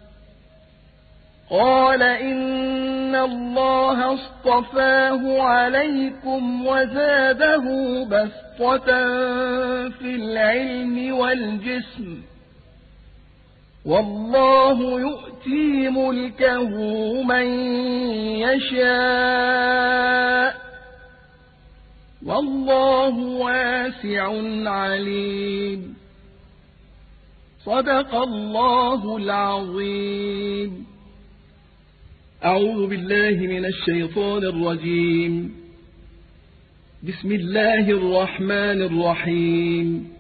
قال إن الله اصطفاه عليكم وزاده بسطة في العلم والجسم والله يؤتي ملكه من يشاء والله واسع عليم صدق الله العظيم. أعوذ بالله من الشيطان الرجيم. بسم الله الرحمن الرحيم.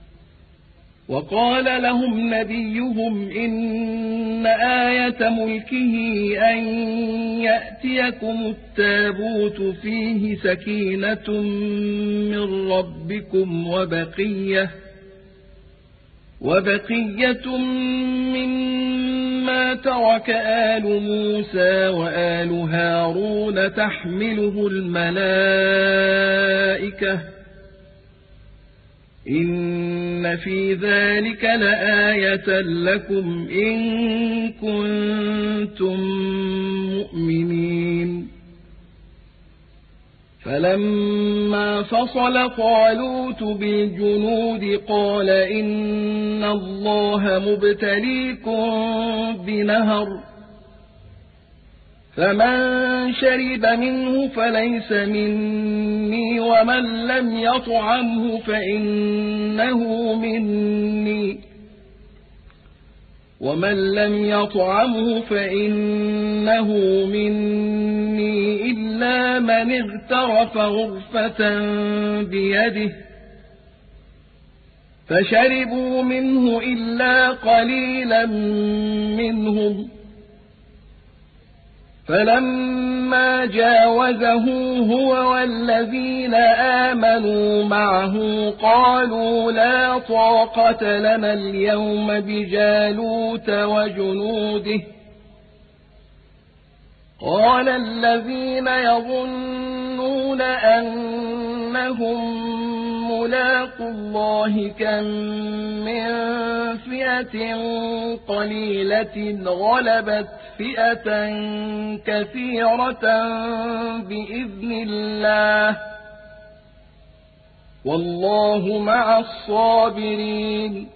وقال لهم نبيهم إن آية ملكه أن يأتيكم التابوت فيه سكينة من ربكم وبقية وبقية مما ترك آل موسى وآل هارون تحمله الملائكة إن في ذلك لآية لكم إن كنتم مؤمنين. فلما فصل طالوت بالجنود قال إن الله مبتليكم بنهر فمن شرب منه فليس مني ومن لم يطعمه فإنه مني ومن لم يطعمه فإنه مني إلا من اغترف غرفة بيده فشربوا منه إلا قليلا منهم فلما جاوزه هو والذين آمنوا معه قالوا لا طاقة لنا اليوم بجالوت وجنوده قال الذين يظنون أنهم ملاقوا الله كم من فئة قليلة غلبت فئة كثيرة بإذن الله والله مع الصابرين.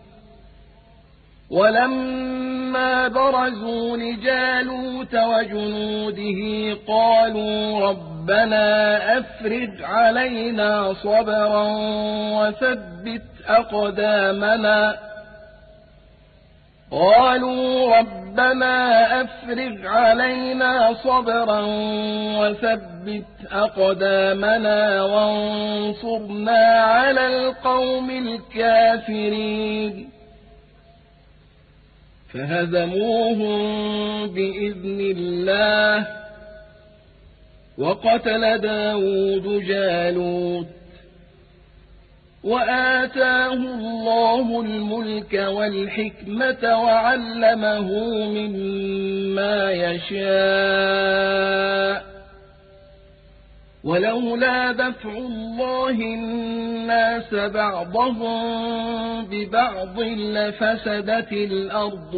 ولما برزوا لجالوت وجنوده قالوا ربنا أفرج علينا صبرا وثبت أقدامنا قالوا ربنا أفرج علينا صبرا وثبت أقدامنا وانصرنا على القوم الكافرين فهزموهم بإذن الله وقتل داود جالوت وآتاه الله الملك والحكمة وعلمه مما يشاء ولولا دفع الله الناس بعضهم ببعض لفسدت الأرض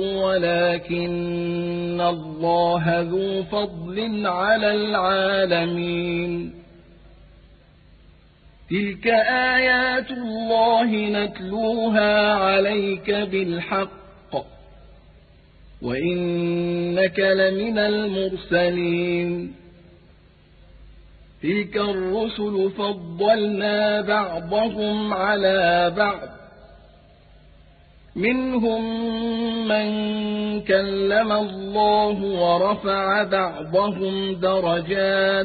ولكن الله ذو فضل على العالمين. تلك آيات الله نتلوها عليك بالحق وإنك لمن المرسلين. تلك الرسل فضلنا بعضهم على بعض منهم من كلم الله ورفع بعضهم درجات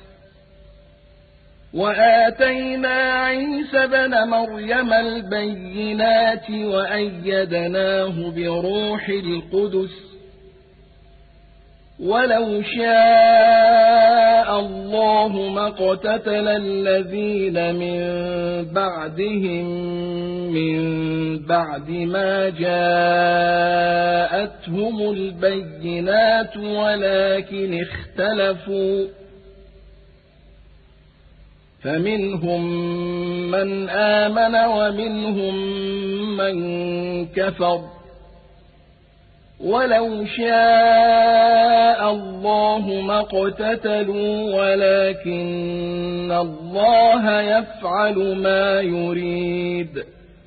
وآتينا عيسى ابن مريم البينات وأيدناه بروح القدس ولو شاء الله ما اقتتل الذين من بعدهم من بعد ما جاءتهم البينات ولكن اختلفوا فمنهم من آمن ومنهم من كفر ولو شاء الله ما اقتتلوا ولكن الله يفعل ما يريد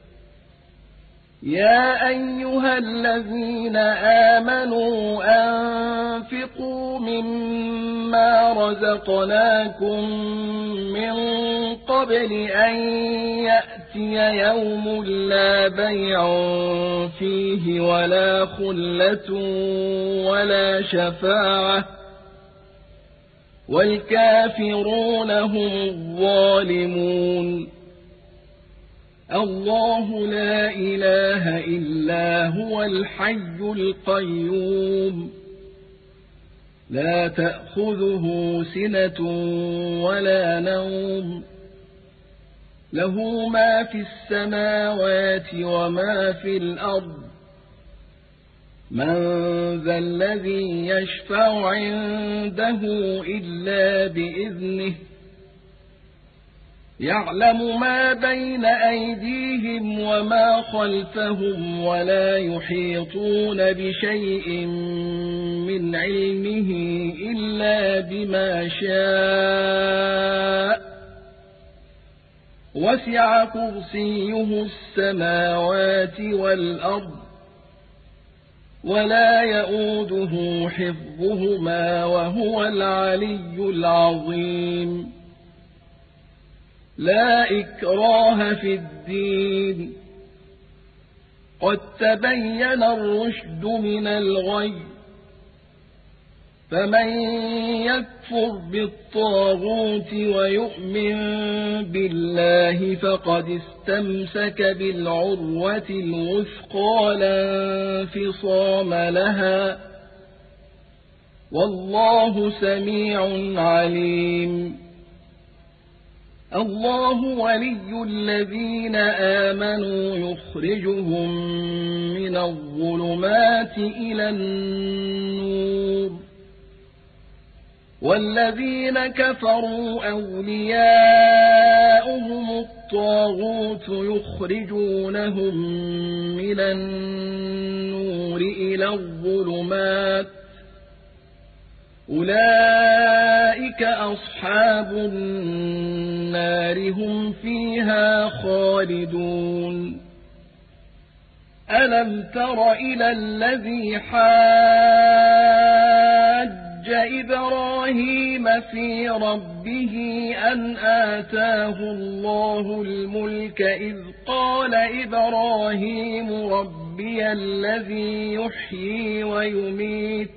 يا أيها الذين آمنوا أنفقوا مما رزقناكم من قبل أن يأتي يوم لا بيع فيه ولا خلة ولا شفاعة والكافرون هم الظالمون الله لا إله إلا هو الحي القيوم لا تأخذه سنة ولا نوم له ما في السماوات وما في الأرض من ذا الذي يشفع عنده إلا بإذنه يعلم ما بين أيديهم وما خلفهم ولا يحيطون بشيء من علمه إلا بما شاء وسع كرسيه السماوات والأرض ولا يؤوده حفظهما وهو العلي العظيم لا إكراه في الدين قد تبين الرشد من الغي فمن يكفر بالطاغوت ويؤمن بالله فقد استمسك بالعروة الوثقى لا انفصام لها والله سميع عليم الله ولي الذين آمنوا يخرجهم من الظلمات إلى النور والذين كفروا أولياؤهم الطاغوت يخرجونهم من النور إلى الظلمات أولئك أصحاب النار هم فيها خالدون ألم تر إلى الذي حاج إبراهيم في ربه أن آتاه الله الملك إذ قال إبراهيم ربي الذي يحيي ويميت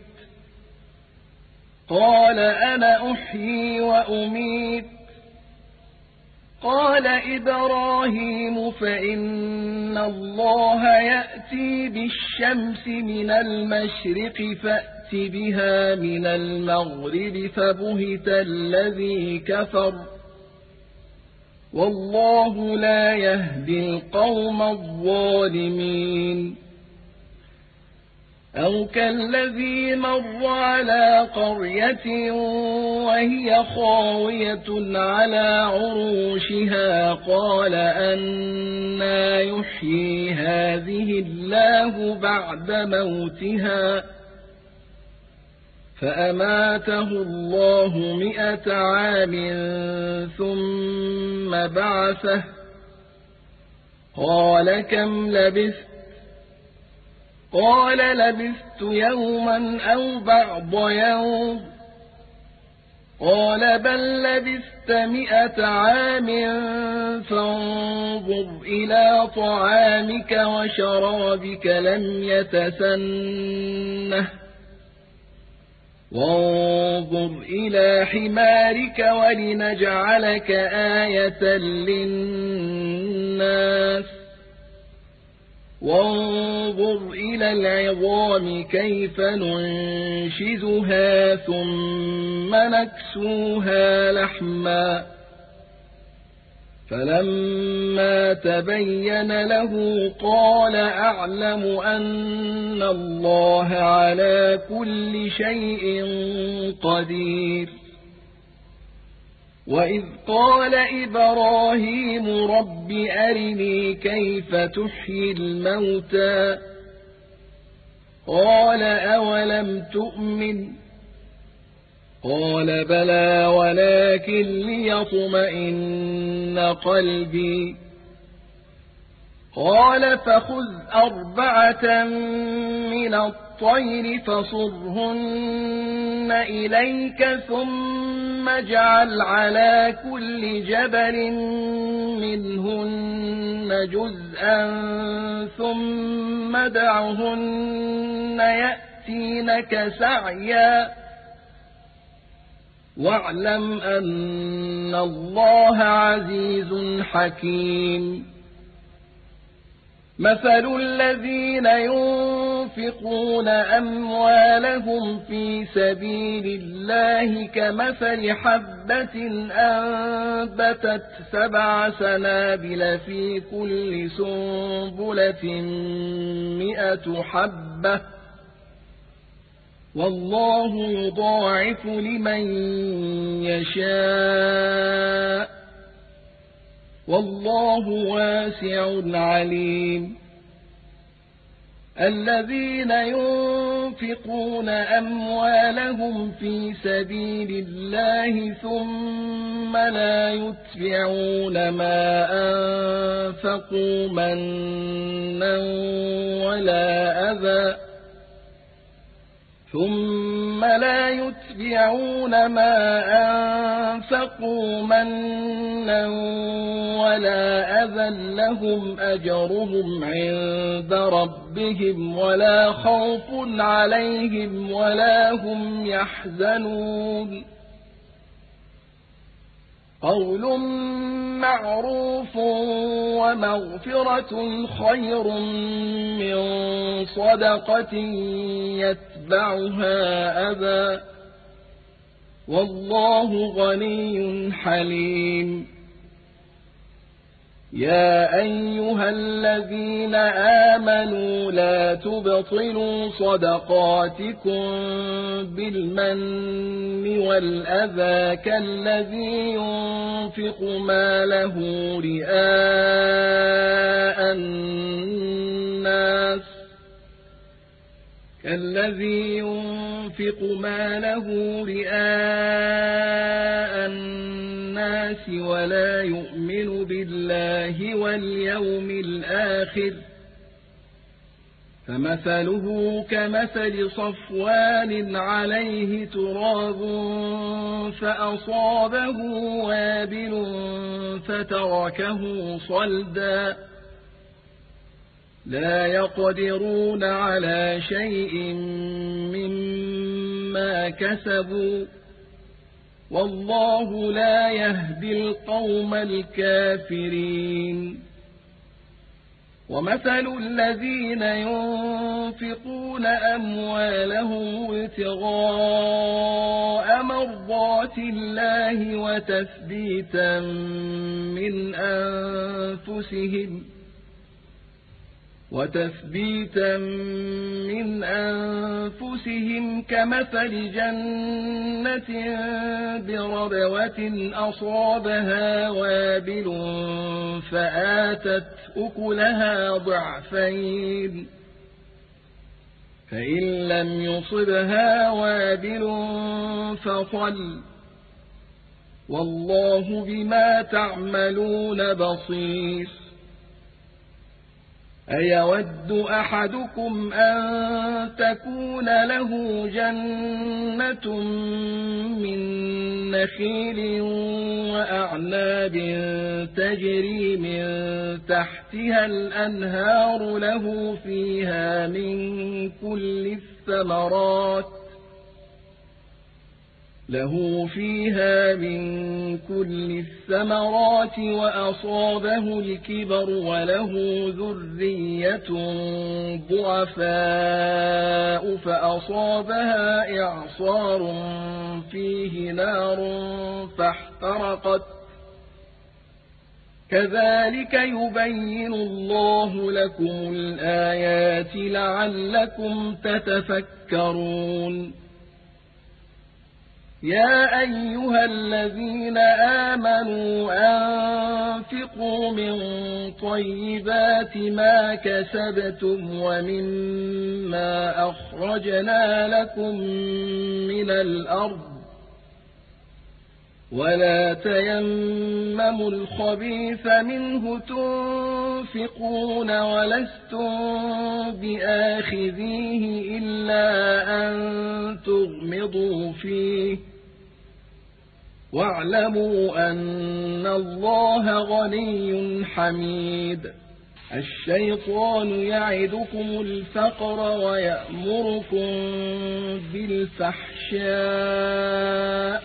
قال أنا أحيي وأميت قال إبراهيم فإن الله يأتي بالشمس من المشرق فأت بها من المغرب فبهت الذي كفر والله لا يهدي القوم الظالمين أو كالذي مر على قرية وهي خاوية على عروشها قال أنى يحيي هذه الله بعد موتها فأماته الله مئة عام ثم بعثه قال كم لبثت قال لبثت يوما أو بعض يوم قال بل لبثت مئة عام فانظر إلى طعامك وشرابك لم يتسنه وانظر إلى حمارك ولنجعلك آية للناس وانظر إلى العظام كيف ننشزها ثم نكسوها لحما فلما تبين له قال أعلم أن الله على كل شيء قدير وإذ قال إبراهيم رب أرني كيف تحيي الموتى قال أولم تؤمن قال بلى ولكن ليطمئن قلبي قال فخذ أربعة من الطير فصرهن إليك ثم اجعل على كل جبل منهن جزءا ثم دعهن يأتينك سعيا واعلم أن الله عزيز حكيم مثل الذين ينفقون أموالهم في سبيل الله كمثل حبة أنبتت سبع سنابل في كل سنبلة مئة حبة والله يضاعف لمن يشاء والله واسع عليم الذين ينفقون أموالهم في سبيل الله ثم لا يتبعون ما أنفقوا منا ولا أذى ثم لا يتبعون ما أنفقوا منا ولا أذى لهم أجرهم عند ربهم ولا خوف عليهم ولا هم يحزنون قول معروف ومغفرة خير من صدقة يتبعها أذى والله غني حليم يا أيها الذين آمنوا لا تبطلوا صدقاتكم بالمن والأذى كالذي ينفق ماله رئاء الناس كالذي ينفق ماله رئاء الناس ولا يؤمن بالله واليوم الآخر فمثله كمثل صفوان عليه تراب فأصابه وابل فتركه صلدا لا يقدرون على شيء مما كسبوا والله لا يهدي القوم الكافرين ومثل الذين ينفقون أموالهم ابتغاء مرضات الله وتثبيتا من أنفسهم وتثبيتا من أنفسهم كمثل جنة بربوة أصابها وابل فآتت أكلها ضعفين فإن لم يصبها وابل فطل والله بما تعملون بصير أيود أحدكم أن تكون له جنة من نخيل وأعناب تجري من تحتها الأنهار له فيها من كل الثمرات له فيها من كل الثمرات وأصابه الكبر وله ذرية ضعفاء فأصابها إعصار فيه نار فاحترقت كذلك يبين الله لكم الآيات لعلكم تتفكرون يا أيها الذين آمنوا أنفقوا من طيبات ما كسبتم ومما أخرجنا لكم من الأرض ولا تيمموا الخبيث منه تنفقون ولستم بآخذيه إلا أن تغمضوا فيه واعلموا أن الله غني حميد الشيطان يعدكم الفقر ويأمركم بالفحشاء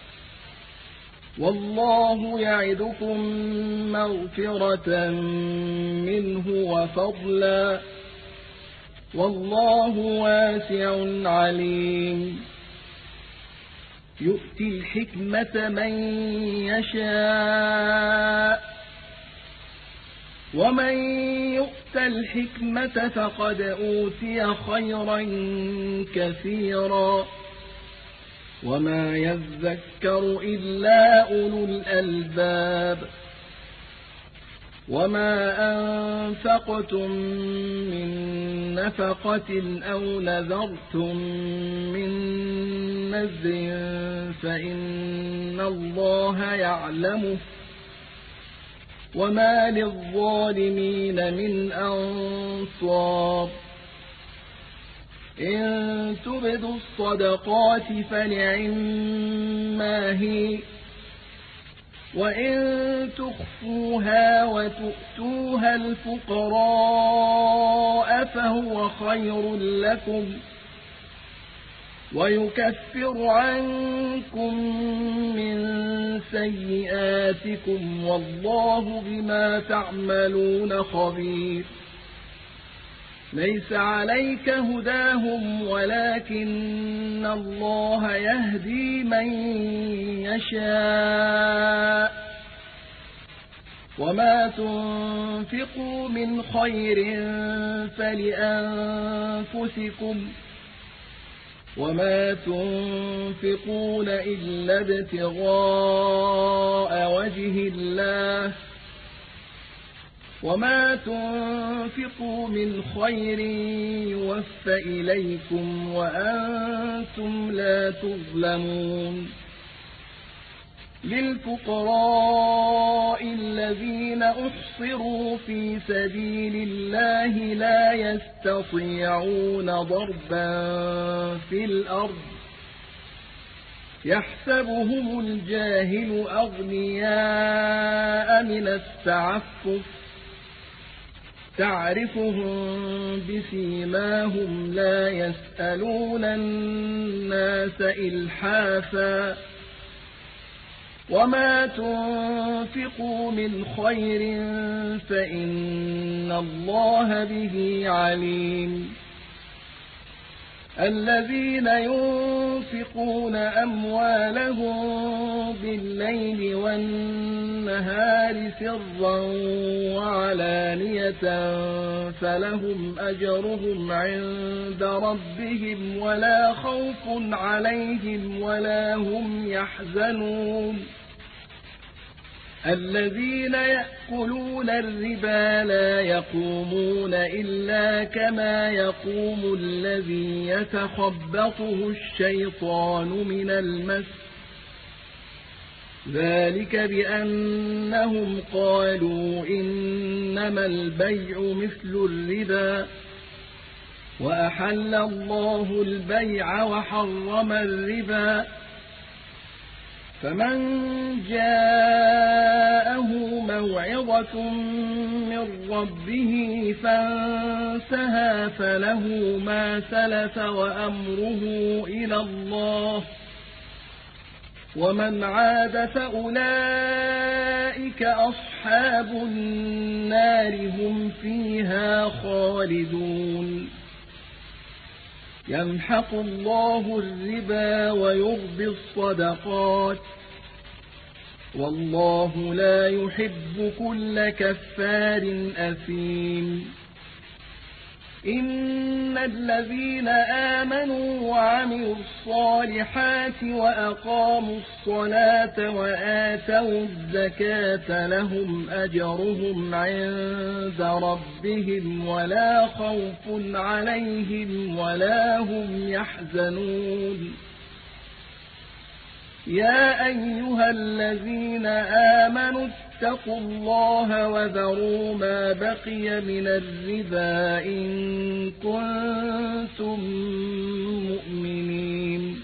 والله يعدكم مغفرة منه وفضلا والله واسع عليم يؤتي الحكمة من يشاء ومن يؤت الحكمة فقد أوتي خيرا كثيرا وما يذكر إلا أولو الألباب وما أنفقتم من نفقة أو نذرتم من نذر فإن الله يعلمه وما للظالمين من أنصار إن تبدوا الصدقات فنعما هي وإن تخفوها وتؤتوها الفقراء فهو خير لكم ويكفر عنكم من سيئاتكم والله بما تعملون خبير ليس عليك هداهم ولكن الله يهدي من يشاء وما تنفقوا من خير فلأنفسكم وما تنفقون إلا ابتغاء وجه الله وما تنفقوا من خير يوفى إليكم وأنتم لا تظلمون للفقراء الذين أحصروا في سبيل الله لا يستطيعون ضربا في الأرض يحسبهم الجاهل أغنياء من التعفف تعرفهم بسيماهم لا يسألون الناس إلحافا وما تنفقوا من خير فإن الله به عليم الذين ينفقون أموالهم بالليل والنهار سرا وعلانية فلهم أجرهم عند ربهم ولا خوف عليهم ولا هم يحزنون الذين يأكلون الربا لا يقومون إلا كما يقوم الذي يتخبطه الشيطان من المس ذلك بأنهم قالوا إنما البيع مثل الربا وأحل الله البيع وحرم الربا فمن جاءه موعظة من ربه فانتهى فله ما سلف وأمره إلى الله ومن عاد فأولئك أصحاب النار هم فيها خالدون يمحق الله الربا ويربي الصدقات والله لا يحب كل كفار أثيم إن الذين آمنوا وعملوا الصالحات وأقاموا الصلاة وآتوا الزكاة لهم أجرهم عند ربهم ولا خوف عليهم ولا هم يحزنون يا أيها الذين آمنوا اتقوا الله وذروا ما بقي من الربا إن كنتم مؤمنين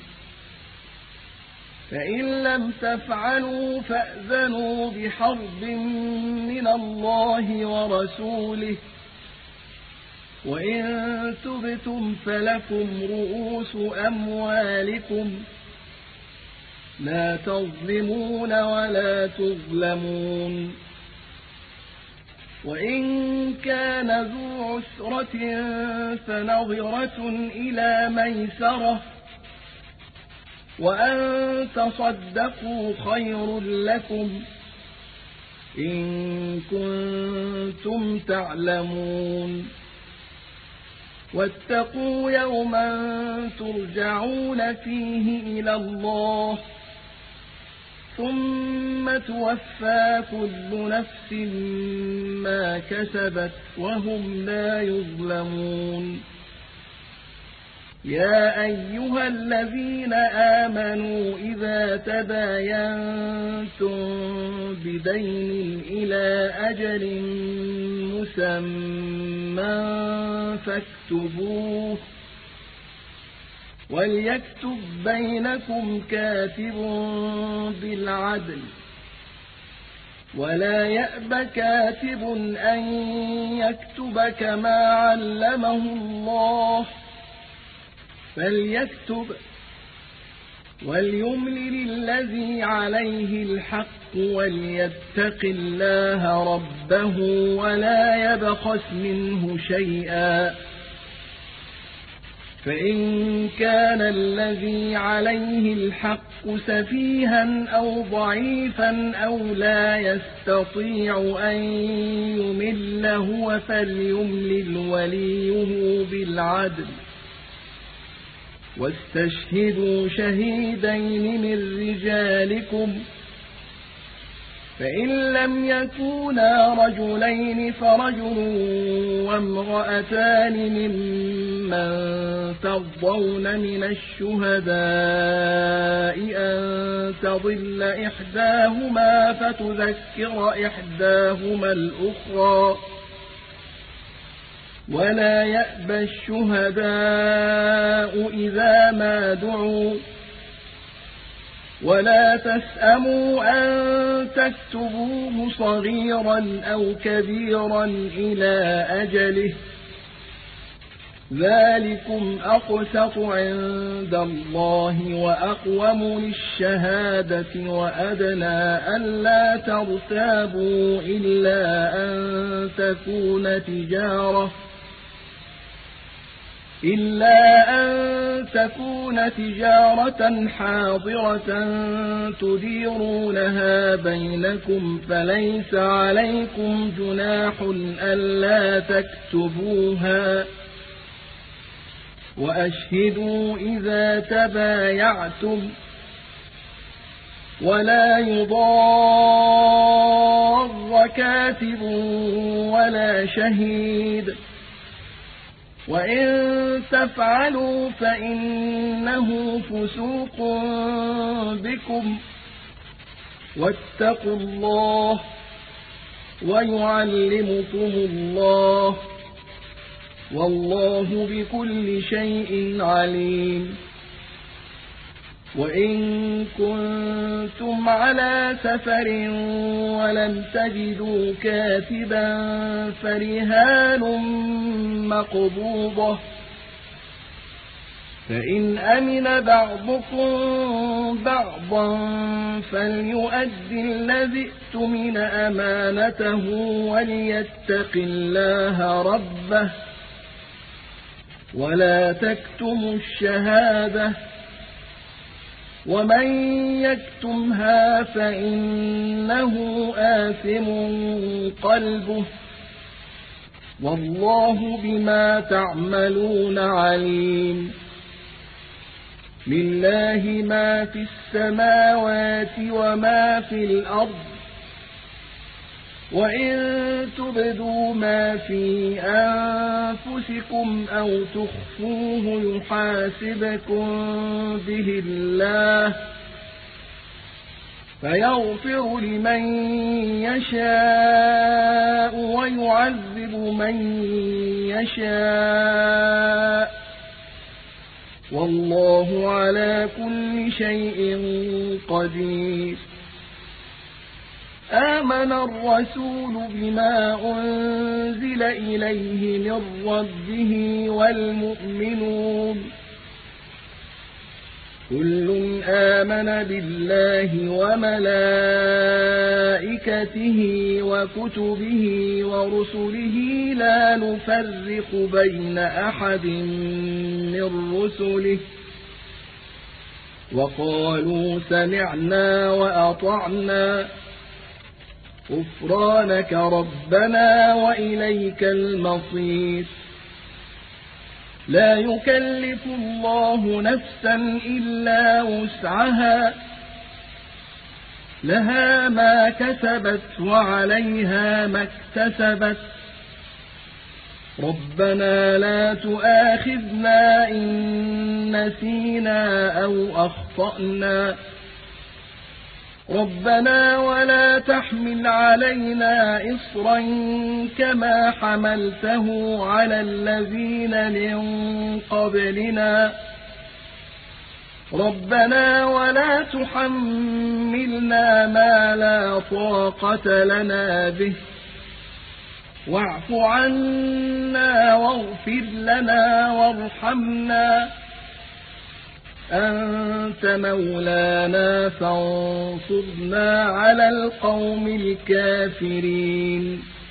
فإن لم تفعلوا فأذنوا بحرب من الله ورسوله وإن تبتم فلكم رؤوس أموالكم لا تظلمون ولا تظلمون وإن كان ذو عسرة فنظرة إلى ميسرة وأن تصدقوا خير لكم إن كنتم تعلمون واتقوا يوما ترجعون فيه إلى الله ثم توفى كل نفس ما كسبت وهم لا يظلمون يا أيها الذين آمنوا إذا تباينتم بدين إلى أجل مسمى فاكتبوه وليكتب بينكم كاتب بالعدل ولا يأب كاتب أن يكتب كما علمه الله فليكتب وليملل الذي عليه الحق وليتق الله ربه ولا يبخس منه شيئا فإن كان الذي عليه الحق سفيها أو ضعيفا أو لا يستطيع أن يمل هو فليملل وليه بالعدل واستشهدوا شهيدين من رجالكم فإن لم يكونا رجلين فرجل وامرأتان ممن ترضون من الشهداء أن تضل إحداهما فتذكر إحداهما الأخرى ولا يأبى الشهداء إذا ما دعوا ولا تسأموا أن تكتبوه صغيرا أو كبيرا إلى أجله ذلكم أقسط عند الله وأقوم للشهادة وأدنى ألا ترتابوا إلا أن تكون تجارة إلا أن تكون تجارة حاضرة تديرونها بينكم فليس عليكم جناح ألا تكتبوها وأشهدوا إذا تبايعتم ولا يضار كاتب ولا شهيد وإن تفعلوا فإنه فسوق بكم واتقوا الله ويعلمكم الله والله بكل شيء عليم. وإن كنتم على سفر ولم تجدوا كاتبا فرهان مقبوضة، فإن أمن بعضكم بعضا فليؤد الذي اؤتمن أمانته وليتق الله ربه ولا تكتموا الشهادة، ومن يكتمها فإنه آثم قلبه والله بما تعملون عليم. لله ما في السماوات وما في الأرض، وإن تبدوا ما في أنفسكم أو تخفوه يحاسبكم به الله فيغفر لمن يشاء ويعذب من يشاء والله على كل شيء قدير. آمن الرسول بما أنزل إليه من ربه والمؤمنون كل آمن بالله وملائكته وكتبه ورسله لا نفرق بين أحد من رسله وقالوا سمعنا وأطعنا غفرانك ربنا وإليك المصير. لا يكلف الله نفسا إلا وسعها لها ما كسبت وعليها ما اكتسبت ربنا لا تؤاخذنا إن نسينا أو أخطأنا ربنا ولا تحمل علينا إصرا كما حملته على الذين من قبلنا ربنا ولا تحملنا ما لا طاقة لنا به واعف عنا واغفر لنا وارحمنا أنت مولانا فانصرنا على القوم الكافرين.